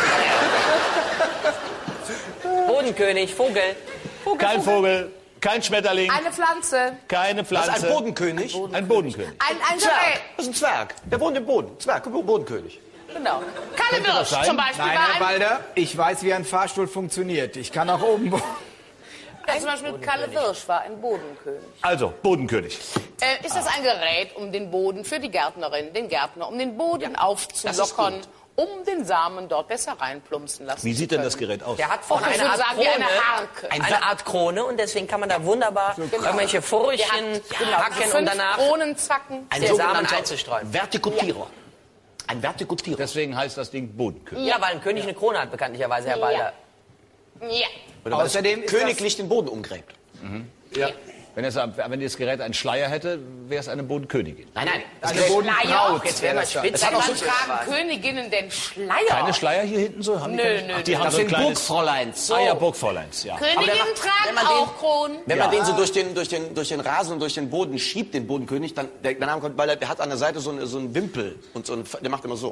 Bodenkönig, Vogel. Vogel Kein Vogel, kein Schmetterling, Eine Pflanze. keine Das Pflanze. ist ein Bodenkönig. Ein Bodenkönig. Ein, ein Zwerg. Gerät. Das ist ein Zwerg. Der wohnt im Boden. Zwerg, Bodenkönig. Genau. Kalle Wirsch zum Beispiel Nein, war Herr ein... Balder, ich weiß, wie ein Fahrstuhl funktioniert. Ich kann auch oben... Ja, zum Beispiel Kalle Wirsch war ein Bodenkönig. Also, Bodenkönig. Äh, ist das ein Gerät, um den Boden für die Gärtnerin, den Gärtner, um den Boden aufzulockern, um den Samen dort besser reinplumpsen lassen Wie sieht zu denn können? das Gerät aus? Der hat vorne Ich eine würde Art sagen, wie Krone. eine Harke. Eine Art Krone und deswegen kann man da wunderbar irgendwelche Furchen Genau, hacken fünf und danach Kronenzacken. Ein den Samen sogenannter einzustreuen. Vertikutierer. Ein Vertikutierer. Deswegen heißt das Ding Bodenkönig. Ja, weil ein König eine Krone hat, bekanntlicherweise, Herr Balder. Ja. Außerdem ist königlich den Boden umgräbt. Ja. Wenn, es, wenn das Gerät einen Schleier hätte, wäre es eine Bodenkönigin. Nein, nein. das Eine eine Bodenbraut. Jetzt wäre mal spitz. Seit wann tragen Königinnen denn Schleier? Keine Schleier hier hinten so? Haben die Nö, keine? nö, Ach, die nö. haben Das so ein sind kleines... Burgfräuleins. Ah ja, Burgfräuleins, ja. Königinnen Aber wenn man- tragen wenn man den- auch Kronen. Wenn man den so durch den, durch, den, durch den Rasen und durch den Boden schiebt, den Bodenkönig, dann der, der Name kommt, weil er, der hat an der Seite so, eine, so einen Wimpel und so einen, der macht immer so.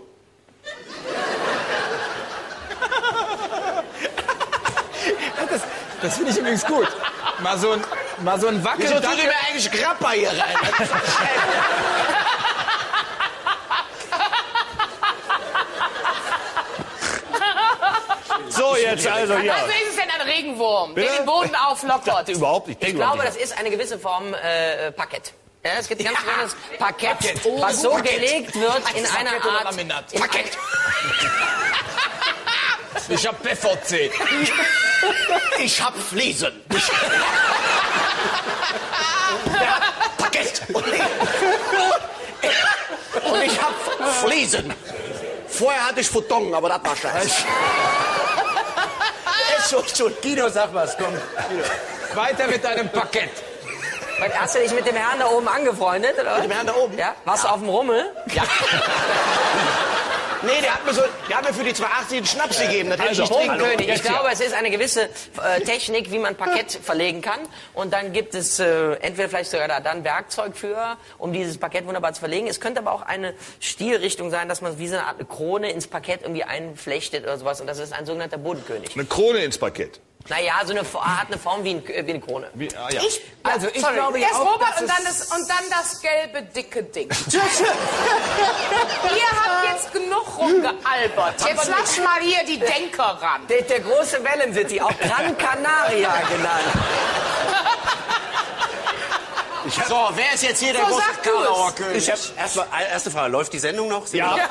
Das, das finde ich übrigens gut. Mal so ein, mal so ein Wieso Wackel... tut ihr mir eigentlich Grappa hier rein? So, jetzt also hier. Also ist es denn ein Regenwurm, Bitte? der den Boden auflockert? Überhaupt nicht. Ich glaube, das ist eine gewisse Form äh, Parkett. Ja, es gibt ein ganz kleines Parkett, was so gelegt wird in einer Art... in Parkett. Ich hab P V C. Ich hab Fliesen. Ich ja, Parkett. Und ich, und ich hab Fliesen. Vorher hatte ich Futon, aber das war scheiße. Schon, schon. Guido, sag was, komm. Guido. Weiter mit deinem Parkett. Hast du dich mit dem Herrn da oben angefreundet, oder? Mit dem Herrn da oben? Ja? Warst du auf dem Rummel? Ja. Nee, der hat mir, so, der hat mir für die zwei achtzig einen Schnaps gegeben. Das hätte ich nicht trinken können. Bodenkönig. Ich glaube, es ist eine gewisse äh, Technik, wie man Parkett verlegen kann. Und dann gibt es äh, entweder vielleicht sogar da dann Werkzeug für, um dieses Parkett wunderbar zu verlegen. Es könnte aber auch eine Stilrichtung sein, dass man wie so eine Art Krone ins Parkett irgendwie einflechtet oder sowas. Und das ist ein sogenannter Bodenkönig. Eine Krone ins Parkett. Naja, so eine hat eine Form wie, ein, wie eine Krone. Wie, ah, ja. Ich, Also ich sorry, glaube ja erst auch, Robert dass und dann, es- das, und dann das gelbe, dicke Ding. Ihr habt jetzt genug rumgealbert. Jetzt lass mal hier die Denker ran. Der, der große Wellencity, auch Gran Canaria genannt. So, wer ist jetzt hier der So, große sag du es. Karlauer König? Ich hab erstmal erste Frage, läuft die Sendung noch? Sie Ja. noch-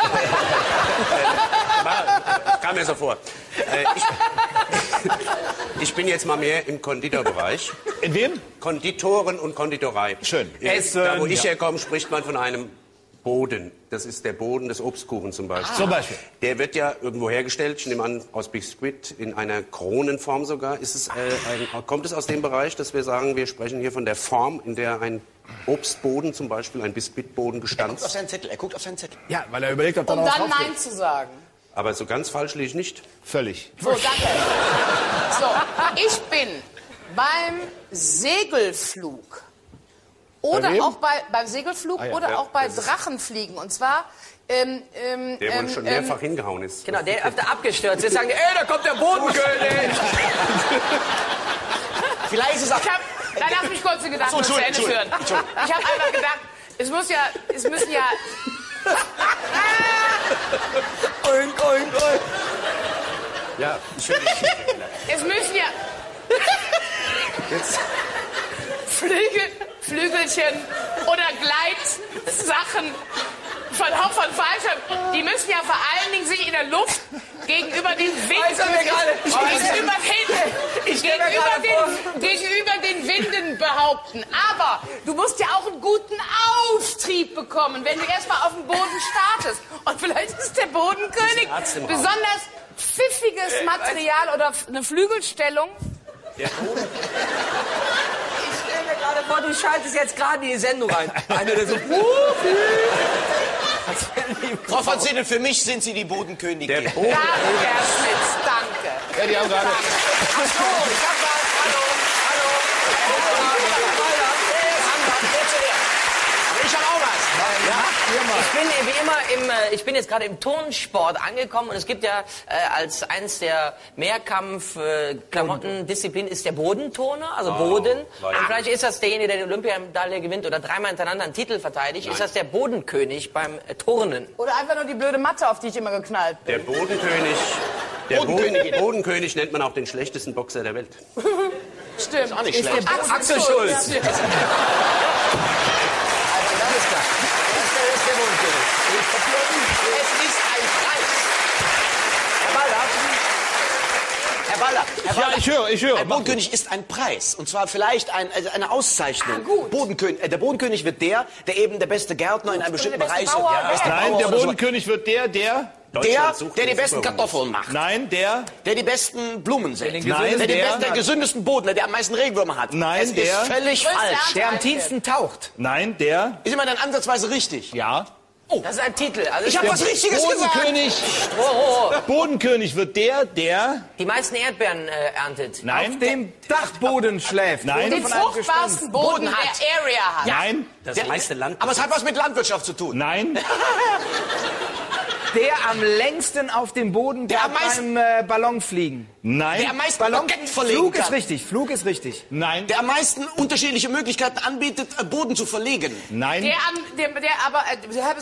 Kam mir so vor. Äh, ich, ich bin jetzt mal mehr im Konditorbereich. In wem? Konditoren und Konditorei. Schön. Essen, da, wo ich herkomme, spricht man von einem Boden. Das ist der Boden des Obstkuchens zum Beispiel. Zum Beispiel. Der wird ja irgendwo hergestellt, ich nehme an, aus Biskuit, in einer Kronenform sogar. Ist es, äh, ein, kommt es aus dem Bereich, dass wir sagen, wir sprechen hier von der Form, in der ein Obstboden, zum Beispiel ein Biskuitboden, Er guckt gestanzt? auf seinen Zettel, er guckt auf seinen Zettel. Ja, weil er überlegt, ob da Um noch was dann draufsteht. Nein zu sagen. Aber so ganz falsch liege ich nicht. Völlig. So, danke. So, ich bin beim Segelflug. Oder Bei wem? auch bei, beim Segelflug ja, oder ja, auch bei das ist- Drachenfliegen. Und zwar... Ähm, ähm, Der wohl ähm, schon ähm, mehrfach hingehauen ist. Genau, der öfter abgestürzt ist. Sagen, die, ey, da kommt der Bodenkönig. Vielleicht ist es auch... Ich hab, dann lass mich kurz den Gedanken Ach zu so, Ende Entschuldigung, führen. Ich habe einfach gedacht, es muss ja, es müssen ja... Oink, oink, oink. Ja, ich Es müssen ja jetzt, Flügel, Flügelchen oder Gleitsachen von, auch von Fallschirm, die müssen ja vor allen Dingen sich in der Luft gegenüber den Winden, Weiß er mir gerade. gegenüber, den, Ich stell mir gegenüber, gerade den, gegenüber den Winden behaupten. Aber du musst ja auch einen guten Auftrieb bekommen, wenn du erstmal auf dem Boden startest. Und vielleicht ist der Bodenkönig Arzt im Raum. besonders pfiffiges Material oder eine Flügelstellung. Ich stelle mir gerade vor, du schaltest jetzt gerade in die Sendung rein. Einer, der so... Frau von Zintel, für mich sind Sie die Bodenkönigin. der Boden. Danke, Herr Schmitz, danke. Ja, die haben gerade... Ach so, ich hab was. Hallo, hallo. Ich habe auch was. Ja, hier mal. ich bin äh, wie immer im, äh, ich bin jetzt gerade im Turnsport angekommen und es gibt ja äh, als eins der Mehrkampf-Klamotten-Disziplinen ist der Bodenturner, also Oh, Boden. leider. Und vielleicht ist das derjenige, der die Olympiamedaille gewinnt oder dreimal hintereinander einen Titel verteidigt. Ist das der Bodenkönig beim äh, Turnen? Oder einfach nur die blöde Matte, auf die ich immer geknallt bin. Der Bodenkönig. Der Bodenkönigin. Boden, Bodenkönig nennt man auch den schlechtesten Boxer der Welt. Stimmt. Auch nicht schlecht. Axel Schulz. Also das ist klar. Das ist der, das ist der Bodenkönig. Es ist ein Preis. Herr Balder. Herr Balder. Herr Ja, Balder. ich höre, ich höre. Ein Mach Bodenkönig ist ein Preis. Und zwar vielleicht ein, also eine Auszeichnung. Ah, gut. Bodenkönig, äh, der Bodenkönig wird der, der eben der beste Gärtner in einem bestimmten der beste Bereich Bauer, ja, wer? beste Nein, Bauer der oder so. Bodenkönig wird der, der... Der, Deutschland sucht der die den besten Superhumor. Kartoffeln macht. Nein, der... Der die besten Blumen sät. Nein, der, den der- besten, der gesündesten Boden, der am meisten Regenwürmer hat. Nein, es der- ist völlig Größte falsch. Der am tiefsten taucht. Nein, der... Ist immer dann ansatzweise richtig. Ja. Das ist ein Titel. Also Ich habe was Richtiges gesagt. Bodenkönig... Oh, oh, oh. Bodenkönig wird der, der... Die meisten Erdbeeren äh, erntet. Nein, Dem Dachboden schläft. Nein. Den Von einem fruchtbarsten Boden, Boden hat. der Area hat. nein, Das meiste Land. Aber es hat was mit Landwirtschaft zu tun. nein, Der am längsten auf dem Boden Der bleibt am meisten- beim äh, Ballonfliegen. Der nein, am meisten Ballon Baguette verlegen Flug ist kann. richtig, Flug ist richtig. nein, Der am meisten unterschiedliche Möglichkeiten anbietet, äh, Boden zu verlegen. nein, Der, am, der, der aber, äh, der,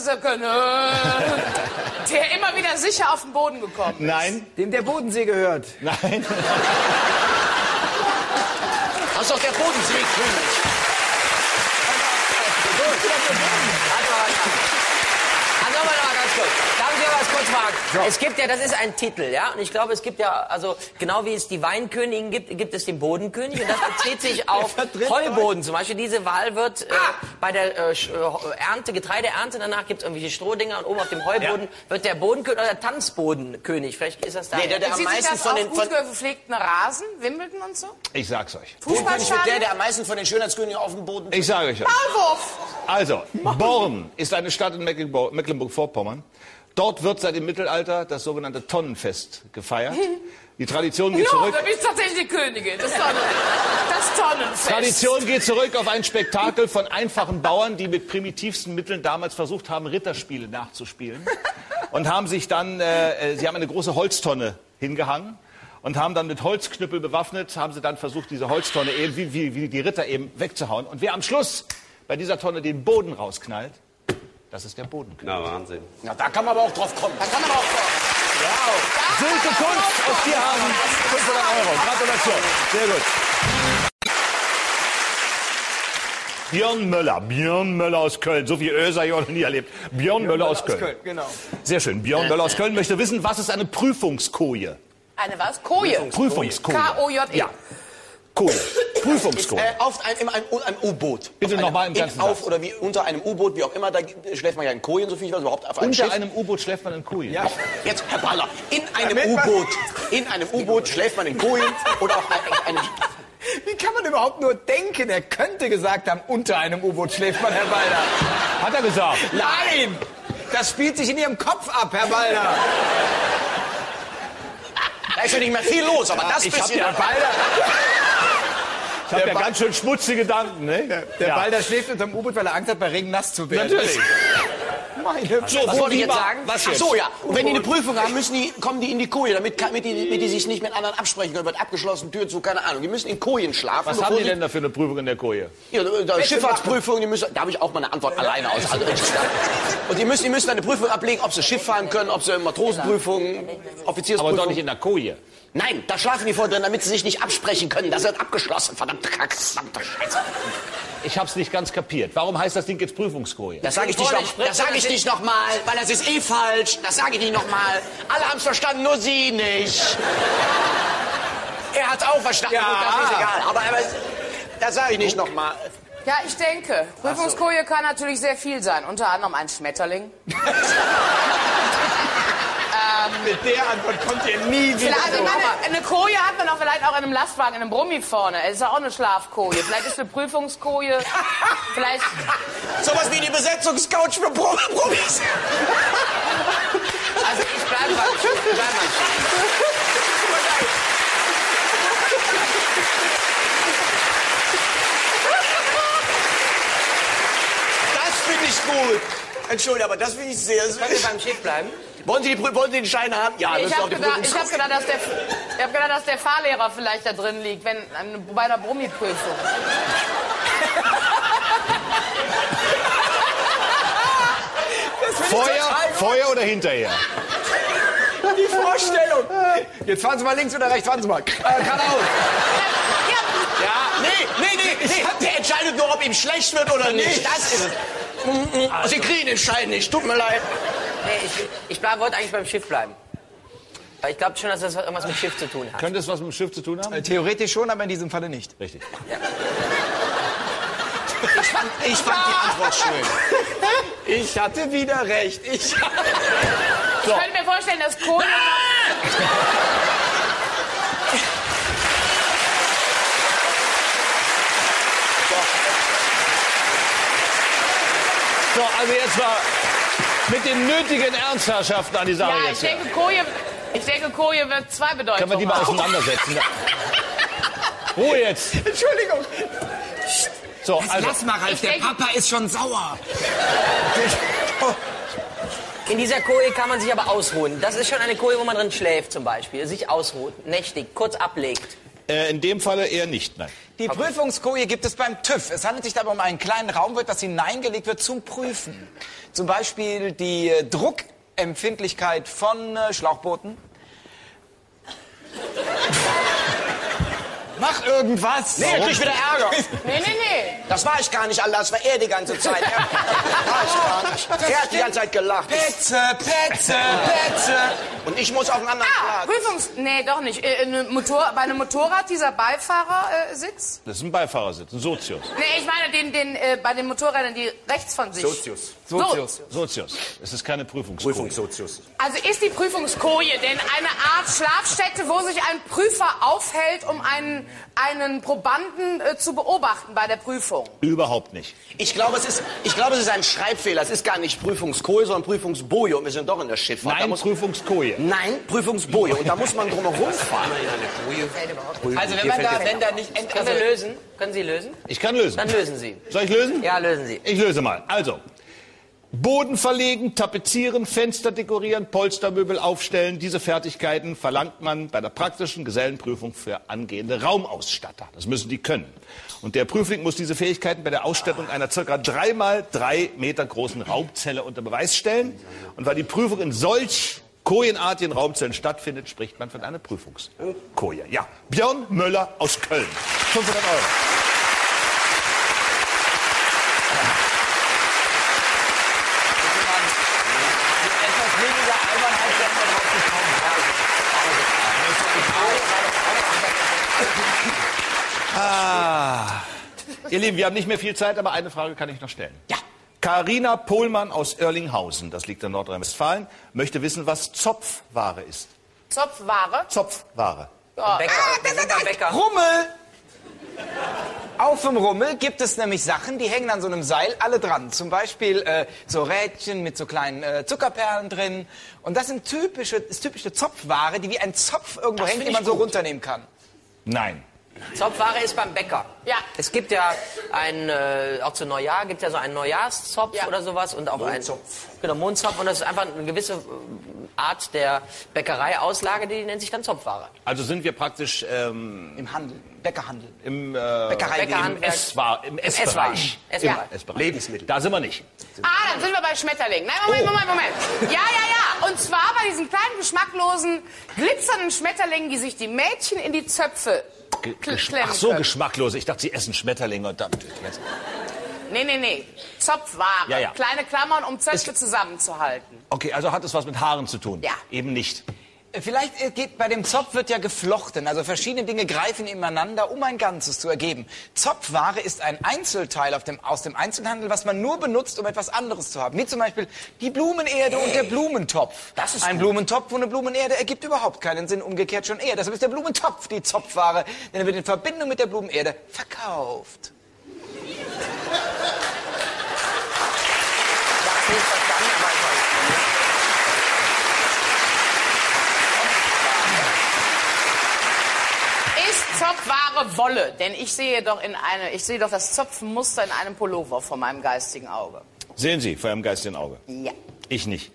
der immer wieder sicher auf den Boden gekommen ist. nein, Dem der Bodensee gehört. nein, Das ist doch der Bodenseekönig. Also mal noch mal ganz kurz. Darf ich dir was kurz fragen? Es gibt ja, das ist ein Titel, ja? Und ich glaube, es gibt ja, also genau wie es die Weinkönigin gibt, gibt es den Bodenkönig. Und das bezieht sich auf Heuboden zum Beispiel. Diese Wahl wird äh, bei der äh, Sch- äh, Ernte, Getreideernte, danach gibt es irgendwelche Strohdinger und oben auf dem Heuboden wird der Bodenkönig oder der Tanzbodenkönig. Vielleicht ist das da. Nee, der, der am Bezieht sich meisten das von auf den... gut Von, gepflegten Rasen, Wimbledon und so? ich sag's euch. Bodenkönig wird der, Fußballstadion? der am meisten von den Schönheitskönigen auf dem Boden... Ich sage euch das. Maulwurf! Also, Born ist eine Stadt in Mecklenburg- Mecklenburg-Vorpommern. Dort wird seit dem Mittelalter das sogenannte Tonnenfest gefeiert. Die Tradition geht Ja, zurück. da bin ich tatsächlich die Königin. Das, Tonnen, das Tonnenfest. Tradition geht zurück auf ein Spektakel von einfachen Bauern, die mit primitivsten Mitteln damals versucht haben, Ritterspiele nachzuspielen. Und haben sich dann, äh, sie haben eine große Holztonne hingehangen und haben dann mit Holzknüppel bewaffnet, haben sie dann versucht, diese Holztonne eben, wie, wie, wie die Ritter eben, wegzuhauen. Und wer am Schluss bei dieser Tonne den Boden rausknallt, das ist der Bodenkönig. Na, Wahnsinn. Na, da kann man aber auch drauf kommen. Da kann man aber auch drauf. Silke Kunst aus Tierhagen, fünfhundert Euro. Gratulation. Sehr gut. Björn Möller, Björn Möller aus Köln. So viel Öser ich auch noch nie erlebt. Björn Möller aus Köln. Genau. Sehr schön. Björn Möller aus Köln möchte wissen, was ist eine Prüfungskoje? Eine was? Koje. Prüfungskoje. K O J E. Ja. Koje. Prüfungskoje. Äh, auf ein, in einem, einem U-Boot. Bitte Auf noch mal einem- im ganzen in, Auf Satz. oder wie unter einem U-Boot, wie auch immer, da schläft man ja in Kojen, so viel ich weiß, überhaupt auf einem Unter Schiff. einem U-Boot schläft man in Kojen. Ja. Jetzt, Herr Baller, in einem Damit man- U-Boot, in einem U-Boot schläft man in Kojen oder auf ein- auf einem... Wie kann man überhaupt nur denken? Er könnte gesagt haben, unter einem U-Boot schläft man, Herr Balder. Hat er gesagt. Nein! Das spielt sich in Ihrem Kopf ab, Herr Balder. Da ist ja nicht mehr viel los, aber das ich hab bisschen... ja- Herr Balder, Ich habe ja Ba- ganz schön schmutzige Gedanken, ne? der Ja. Balder schläft unterm U-Boot, weil er Angst hat, bei Regen nass zu werden. Natürlich. Meine So, Was wo wollte ich die jetzt war- sagen? Was Ach jetzt? so, ja. Und wenn die eine Prüfung haben, müssen die, kommen die in die Koje, damit, damit, die, damit die sich nicht mit anderen absprechen können. Wird abgeschlossen, Tür zu, keine Ahnung. Die müssen in Kojen schlafen. Was bevor haben die denn da für eine Prüfung in der Koje? Ja, da Schifffahrtsprüfung, die müssen, da habe ich auch mal eine Antwort alleine aus. Also, und die müssen, die müssen eine Prüfung ablegen, ob sie Schiff fahren können, ob sie Matrosenprüfung, Aber Offiziersprüfung. doch nicht in der Koje. Nein, da schlafen die vor drin, damit sie sich nicht absprechen können. Das wird abgeschlossen, verdammte Kacke, verdammte Scheiße. Ich hab's nicht ganz kapiert. Warum heißt das Ding jetzt Prüfungskoje? Das sage ich nicht noch, das sage ich nicht noch mal, weil das ist eh falsch. Das sage ich nicht noch mal. Alle haben es verstanden, nur Sie nicht. Er hat es auch verstanden, Ja. gut, das ist egal. Aber, aber das sage ich nicht noch mal. Ja, ich denke, Prüfungskoje kann natürlich sehr viel sein. Unter anderem ein Schmetterling. Mit der Antwort kommt ihr nie wieder. Vielleicht, ich meine, eine Koje hat man auch vielleicht auch in einem Lastwagen, in einem Brummi vorne. Es ist ja auch eine Schlafkoje. Vielleicht ist eine Prüfungskoje. Vielleicht. Sowas wie die Besetzungscoach für Pro Promis. Also ich bleibe beim ich bleib beim Das finde ich gut. Entschuldigung, aber das finde ich sehr Können wir süß. beim Schiff bleiben? Wollen Sie, die, Prü- wollen Sie den Schein haben? Ja, Ich müssen habe auch die gedacht, Prüfung ich hab gedacht, dass der, ich hab gedacht, dass der Fahrlehrer vielleicht da drin liegt, wenn, bei einer Brummi-Prüfung. Vorher, vorher oder hinterher? Die Vorstellung. Jetzt fahren Sie mal links oder rechts, fahren Sie mal. Äh, geradeaus. Ja, nee, nee, nee, nee. Der entscheidet nur, ob ihm schlecht wird oder nicht. Das ist es. Mm, mm. Sie kriegen den Schein nicht, tut mir leid. Nee, ich, ich bleib, wollte eigentlich beim Schiff bleiben. Aber ich glaube schon, dass das irgendwas mit Schiff zu tun hat. Könnte es was mit dem Schiff zu tun haben? Äh, Theoretisch schon, aber in diesem Falle nicht. Richtig. Ich fand, ich fand die Antwort schön. Ich hatte wieder recht. Ich Ich könnte mir vorstellen, dass Kohle... So, also jetzt mal mit den nötigen Ernstherrschaften an die Sache Ja, ich jetzt. hier. denke, Koje, ich denke, Koje wird zwei Bedeutungen Können wir die mal haben. auseinandersetzen? Ruhe jetzt. Entschuldigung. So, also, Lass mal, Ralf, Ich der denke- Papa ist schon sauer. In dieser Koje kann man sich aber ausruhen. Das ist schon eine Koje, wo man drin schläft zum Beispiel. Sich ausruht, nächtig, kurz ablegt. äh, in dem Falle eher nicht, nein. Die Prüfungskoje gibt es beim TÜV. Es handelt sich dabei um einen kleinen Raum, wo etwas hineingelegt wird zum Prüfen. Zum Beispiel die äh, Druckempfindlichkeit von äh, Schlauchbooten. Mach irgendwas! Nee, krieg ich wieder Ärger. Nee, nee, nee. Das war ich gar nicht, Allah, das war er die ganze Zeit. Er, war ich gar nicht. Er hat die ganze Zeit gelacht. Petze, Petze, Petze! Und ich muss auf einen anderen Ah, Platz. Prüfungs... Nee, doch nicht. Äh, eine Motor, bei einem Motorrad dieser Beifahrersitz? Das ist ein Beifahrersitz, ein Sozius. Nee, ich meine den, den, äh, bei den Motorrädern, die rechts von sich... Sozius. Sozius. Sozius. Es ist keine Prüfungskoje. Prüfung Sozius. Also ist die Prüfungskoje denn eine Art Schlafstätte, wo sich ein Prüfer aufhält, um einen, einen Probanden äh, zu beobachten bei der Prüfung? Überhaupt nicht. Ich glaube, es ist, ich glaube, es ist ein Schreibfehler. Es ist gar nicht Prüfungskohle, sondern Prüfungsboje. Und wir sind doch in der Schifffahrt. Da Nein, muss, Prüfungskoje. nein, Prüfungsboje. Und da muss man drumherum fahren. Also wenn man da, wenn da nicht... Ent Können also, wir lösen? Können Sie lösen? Ich kann lösen. Dann lösen Sie. Soll ich lösen? Ja, lösen Sie. Ich löse mal. Also, Boden verlegen, tapezieren, Fenster dekorieren, Polstermöbel aufstellen. Diese Fertigkeiten verlangt man bei der praktischen Gesellenprüfung für angehende Raumausstatter. Das müssen die können. Und der Prüfling muss diese Fähigkeiten bei der Ausstattung einer circa drei mal drei Meter großen Raumzelle unter Beweis stellen. Und weil die Prüfung in solch kojenartigen Raumzellen stattfindet, spricht man von einer Prüfungskoje. Ja, Björn Möller aus Köln. fünfhundert Euro. etwas weniger Albernheit werden wir drauf Ihr Lieben, wir haben nicht mehr viel Zeit, aber eine Frage kann ich noch stellen. Ja. Carina Pohlmann aus Oerlinghausen, das liegt in Nordrhein-Westfalen, möchte wissen, was Zopfware ist. Zopfware? Zopfware. Bäcker. Wir sind beim Bäcker. Rummel! Auf dem Rummel gibt es nämlich Sachen, die hängen an so einem Seil alle dran. Zum Beispiel äh, so Rädchen mit so kleinen äh, Zuckerperlen drin. Und das sind typische, ist typische Zopfware, die wie ein Zopf irgendwo Das hängt, find die man ich so gut. runternehmen kann. Nein. Zopfware ist beim Bäcker. Ja. Es gibt ja ein, äh, auch zu Neujahr gibt ja so einen Neujahrszopf Ja. oder sowas und auch einen genau Mondzopf und das ist einfach eine gewisse äh, Art der Bäckereiauslage, die nennt sich dann Zopfware. Also sind wir praktisch ähm, Im Handel, Bäckerhandel. im, äh, Bäckerei. im, Bäckerhandwerk. Esswar im Essbereich. Essbereich. Essbereich. Essbereich. Lebensmittel. Da sind wir nicht. Ah, dann sind wir bei Schmetterlingen. Nein, Moment, Moment, Moment. Ja, ja, ja. Und zwar bei diesen kleinen, geschmacklosen, glitzernden Schmetterlingen, die sich die Mädchen in die Zöpfe Ge kl- Geschm klemmen Ach so, können. geschmacklos. Ich dachte, Sie essen Schmetterlinge und dann... Jetzt. Nee, nee, nee. Zopfware. Ja, ja. Kleine Klammern, um Zöpfe zusammenzuhalten. Okay, also hat es was mit Haaren zu tun? Ja. Eben nicht. Äh, Vielleicht äh, geht bei dem Zopf wird ja geflochten, also verschiedene Dinge greifen ineinander, um ein Ganzes zu ergeben. Zopfware ist ein Einzelteil auf dem, aus dem Einzelhandel, was man nur benutzt, um etwas anderes zu haben. Wie zum Beispiel die Blumenerde und der Blumentopf. Das ist ein gut. Blumentopf ohne Blumenerde ergibt überhaupt keinen Sinn, umgekehrt schon eher. Deshalb ist der Blumentopf die Zopfware, denn er wird in Verbindung mit der Blumenerde verkauft. Das nicht verstanden, aber ich weiß. Ist Zopfware Wolle? Denn ich sehe doch in eine, ich sehe doch das Zopfmuster in einem Pullover vor meinem geistigen Auge. Sehen Sie, vor Ihrem geistigen Auge. Ja. Ich nicht.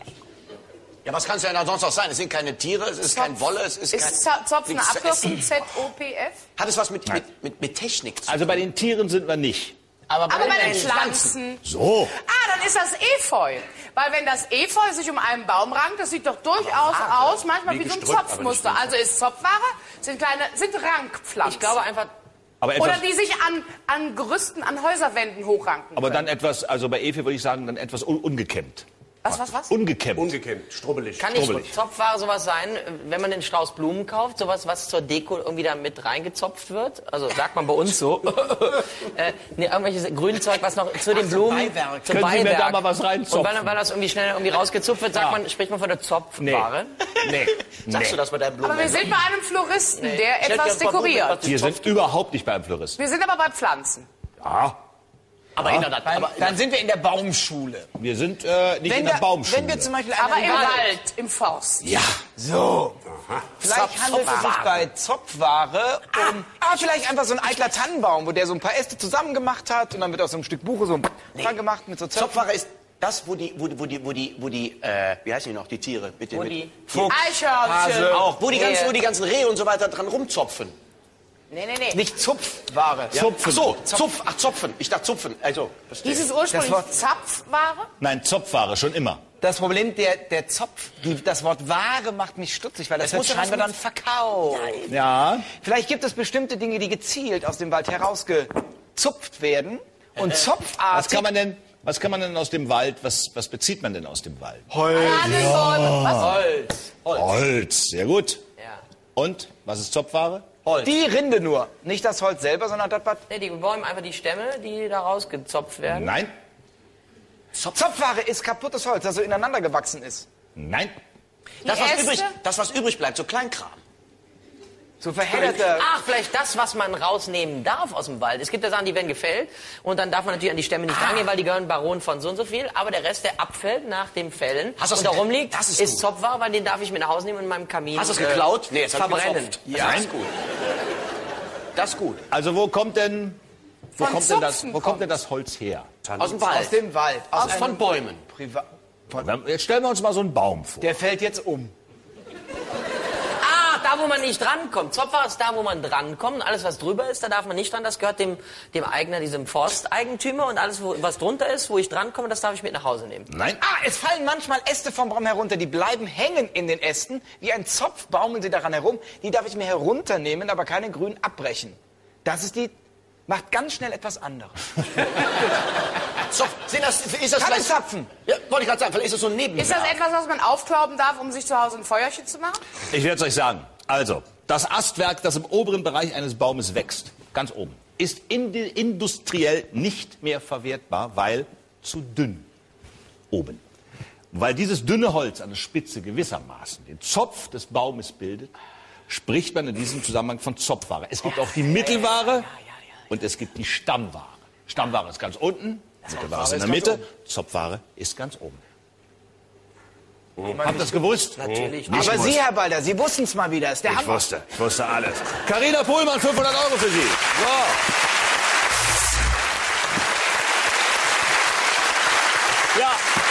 Ja, was kann es denn da sonst noch sein? Es sind keine Tiere, es ist Zopf. kein Wolle, es ist, Ist kein... Zopf eine nichts zu Abkürzung? essen. Z O P F? Hat es was mit, mit, mit, mit Technik zu tun? Also bei den Tieren sind wir nicht. Aber bei, Aber bei den den Pflanzen. So. Ah, dann ist das Efeu. Weil wenn das Efeu sich um einen Baum rankt, das sieht doch durchaus aus, manchmal wie, Wie so ein gestrüpp, aber Zopfmuster. nicht Also ist Zopfware, sind kleine, sind Rankpflanzen. Ich glaube einfach, Aber, etwas, Oder die sich an, an Gerüsten, an Häuserwänden hochranken aber können. dann etwas, also bei Efe würde ich sagen, dann etwas un ungekämmt. Was, was, was? Ungekämmt. Ungekämmt, strubbelig. kann nicht Strubbelig. Zopfware sowas sein, wenn man den Strauß Blumen kauft, sowas, was zur Deko irgendwie da mit reingezopft wird? Also sagt man bei uns so. äh, nee, irgendwelches Grünzeug, was noch zu den Blumen... Beiwerk. Zum Können Sie mir Beiwerk. da mal was reinzopfen? Und weil, weil das irgendwie schnell irgendwie rausgezupft wird, sagt man, spricht man von der Zopfware. Nee. Sagst du das bei deinem Blumen? Aber wir sind bei einem Floristen, der Ich hätte etwas gern ein paar Blumen, dekoriert. was Wir sind überhaupt nicht beim Floristen. Wir sind aber bei Pflanzen. Ja, Aber in der Tat, Dann, aber dann sind wir in der Baumschule. wir sind äh, nicht Wenn in der wir, Baumschule. wenn wir zum Beispiel Aber einen im Wald, im Forst. ja. So. Vielleicht handelt es sich bei Zopfware um... Ah, vielleicht einfach so ein eitler Tannenbaum, wo der so ein paar Äste zusammen gemacht hat und dann wird aus so einem Stück Buche so ein dran gemacht mit so Zöpfen. Zopfware ist das, wo die, wo die, wo die, wo die, wo die äh, wie heißen die noch, die Tiere? Mit den, Wo mit die- Fuchs, Eichhörnchen. auch, wo die, ganzen, Rehe. wo die ganzen Rehe und so weiter dran rumzopfen. Nee, nee, nee. Nicht Zupfware. Zupfen. Ach so, Zupf, ach Zopfen, ich dachte Zupfen, also, verstehe. Hieß es ursprünglich Das Wort- Zapfware? Nein, Zopfware, schon immer. Das Problem, der, der Zopf, die, das Wort Ware macht mich stutzig, weil das, Das wird muss ja was scheinbar mit- dann verkauft. Ja. Vielleicht gibt es bestimmte Dinge, die gezielt aus dem Wald herausgezupft werden und Was zopfartig... kann man denn, was kann man denn aus dem Wald, was, was bezieht man denn aus dem Wald? Tannenbäume. Was? Holz. Holz, sehr gut. Ja. Und, was ist Zopfware? Die Rinde nur. Nicht das Holz selber, sondern das, was... Nee, die bäumen einfach die Stämme, die da rausgezopft werden. Nein, Zopfware ist kaputtes Holz, das so ineinander gewachsen ist. nein. Das was, Äste? übrig, das, was übrig bleibt, so Kleinkram. So verhedderte... Ach, vielleicht das, was man rausnehmen darf aus dem Wald. Es gibt ja Sachen, die werden gefällt und dann darf man natürlich an die Stämme nicht rangehen, weil die gehören Baron von so und so viel. Aber der Rest, der abfällt nach dem Fällen Hast du und das da rumliegt, das ist ist, gut. Zopfware, weil den darf ich mit nach Hause nehmen und in meinem Kamin Hast du es äh, geklaut? Nee, jetzt hab ich verbrennen. gezopft. Ja, das ist gut. Das ist gut. Also wo kommt denn, wo Von kommt denn das, Zupfen wo kommt denn das Holz her? Aus dem Wald. Aus dem Wald. Aus, Aus von Bäumen. Priva Jetzt stellen wir uns mal so einen Baum vor. Der fällt jetzt um. Ah, da wo man nicht drankommt. Zopfware ist da, wo man drankommt. Und alles, was drüber ist, da darf man nicht dran. Das gehört dem, dem Eigner, diesem Forsteigentümer. Und alles, wo, was drunter ist, wo ich drankomme, das darf ich mit nach Hause nehmen. Nein. Ah, es fallen manchmal Äste vom Baum herunter, die bleiben hängen in den Ästen. Wie ein Zopf baumeln sie daran herum. Die darf ich mir herunternehmen, aber keine grün abbrechen. Das ist die... Macht ganz schnell etwas anderes. Zopf, sind das, ist das Kann vielleicht... es zapfen? Ja, wollte ich gerade sagen, vielleicht ist das so ein Nebengewerbe. Ist das etwas, was man aufklauben darf, um sich zu Hause ein Feuerchen zu machen? Ich werde es euch sagen. Also, das Astwerk, das im oberen Bereich eines Baumes wächst, ganz oben, ist indi- industriell nicht mehr verwertbar, weil zu dünn oben. Weil dieses dünne Holz an der Spitze gewissermaßen den Zopf des Baumes bildet, spricht man in diesem Zusammenhang von Zopfware. Es gibt auch die Mittelware und es gibt die Stammware. Stammware ist ganz unten, Mittelware ist in der Mitte, Zopfware ist ganz oben. Habt ihr das gewusst? Natürlich. Nicht Aber gewusst. Sie, Herr Balder, Sie wussten es mal wieder. Ist der Ich Hammer. wusste, ich wusste alles. Carina Pohlmann, fünfhundert Euro für Sie. So. Ja.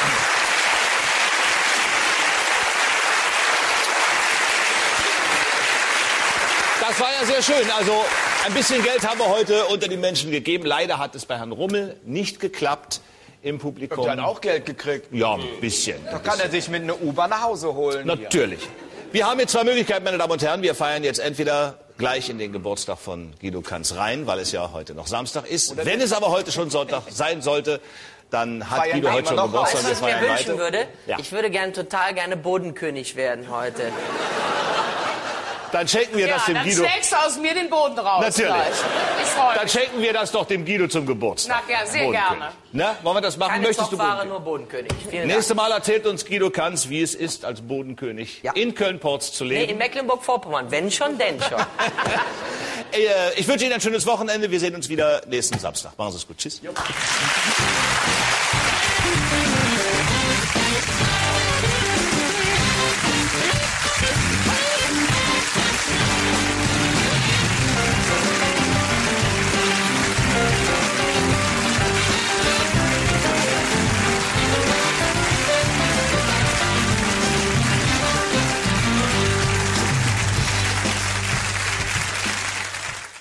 Das war ja sehr schön. Also ein bisschen Geld haben wir heute unter die Menschen gegeben. Leider hat es bei Herrn Rummel nicht geklappt im Publikum. Der hat auch Geld gekriegt. Ja, ein bisschen. Da kann er sich mit einer U-Bahn nach Hause holen. Natürlich. Wir haben jetzt zwei Möglichkeiten, meine Damen und Herren. Wir feiern jetzt entweder gleich in den Geburtstag von Guido Kanz rein, weil es ja heute noch Samstag ist. Wenn es aber heute schon Sonntag sein sollte, dann hat Feiern Guido wir heute schon immer noch Geburtstag. Weißt du, was ich mir feiern wünschen weiter. würde? Ja. Ich würde gern, total gerne Bodenkönig werden heute. Dann schenken wir Ja, das dem dann Guido. schlägst du aus mir den Boden raus. Natürlich. Gleich. Ich freue Dann mich. schenken wir das doch dem Guido zum Geburtstag. Na, ja, sehr Bodenkönig. gerne. Na, wollen wir das machen? Keine Möchtest du Zopfware, Bodenkönig? nur Bodenkönig. Vielen Nächstes Mal erzählt uns Guido Kanz, wie es ist, als Bodenkönig Ja. in Köln-Porz zu Dank. Nee, leben. in Mecklenburg-Vorpommern. Wenn schon, denn schon. Äh, ich wünsche Ihnen ein schönes Wochenende. Wir sehen uns wieder nächsten Samstag. Machen Sie es gut. Tschüss.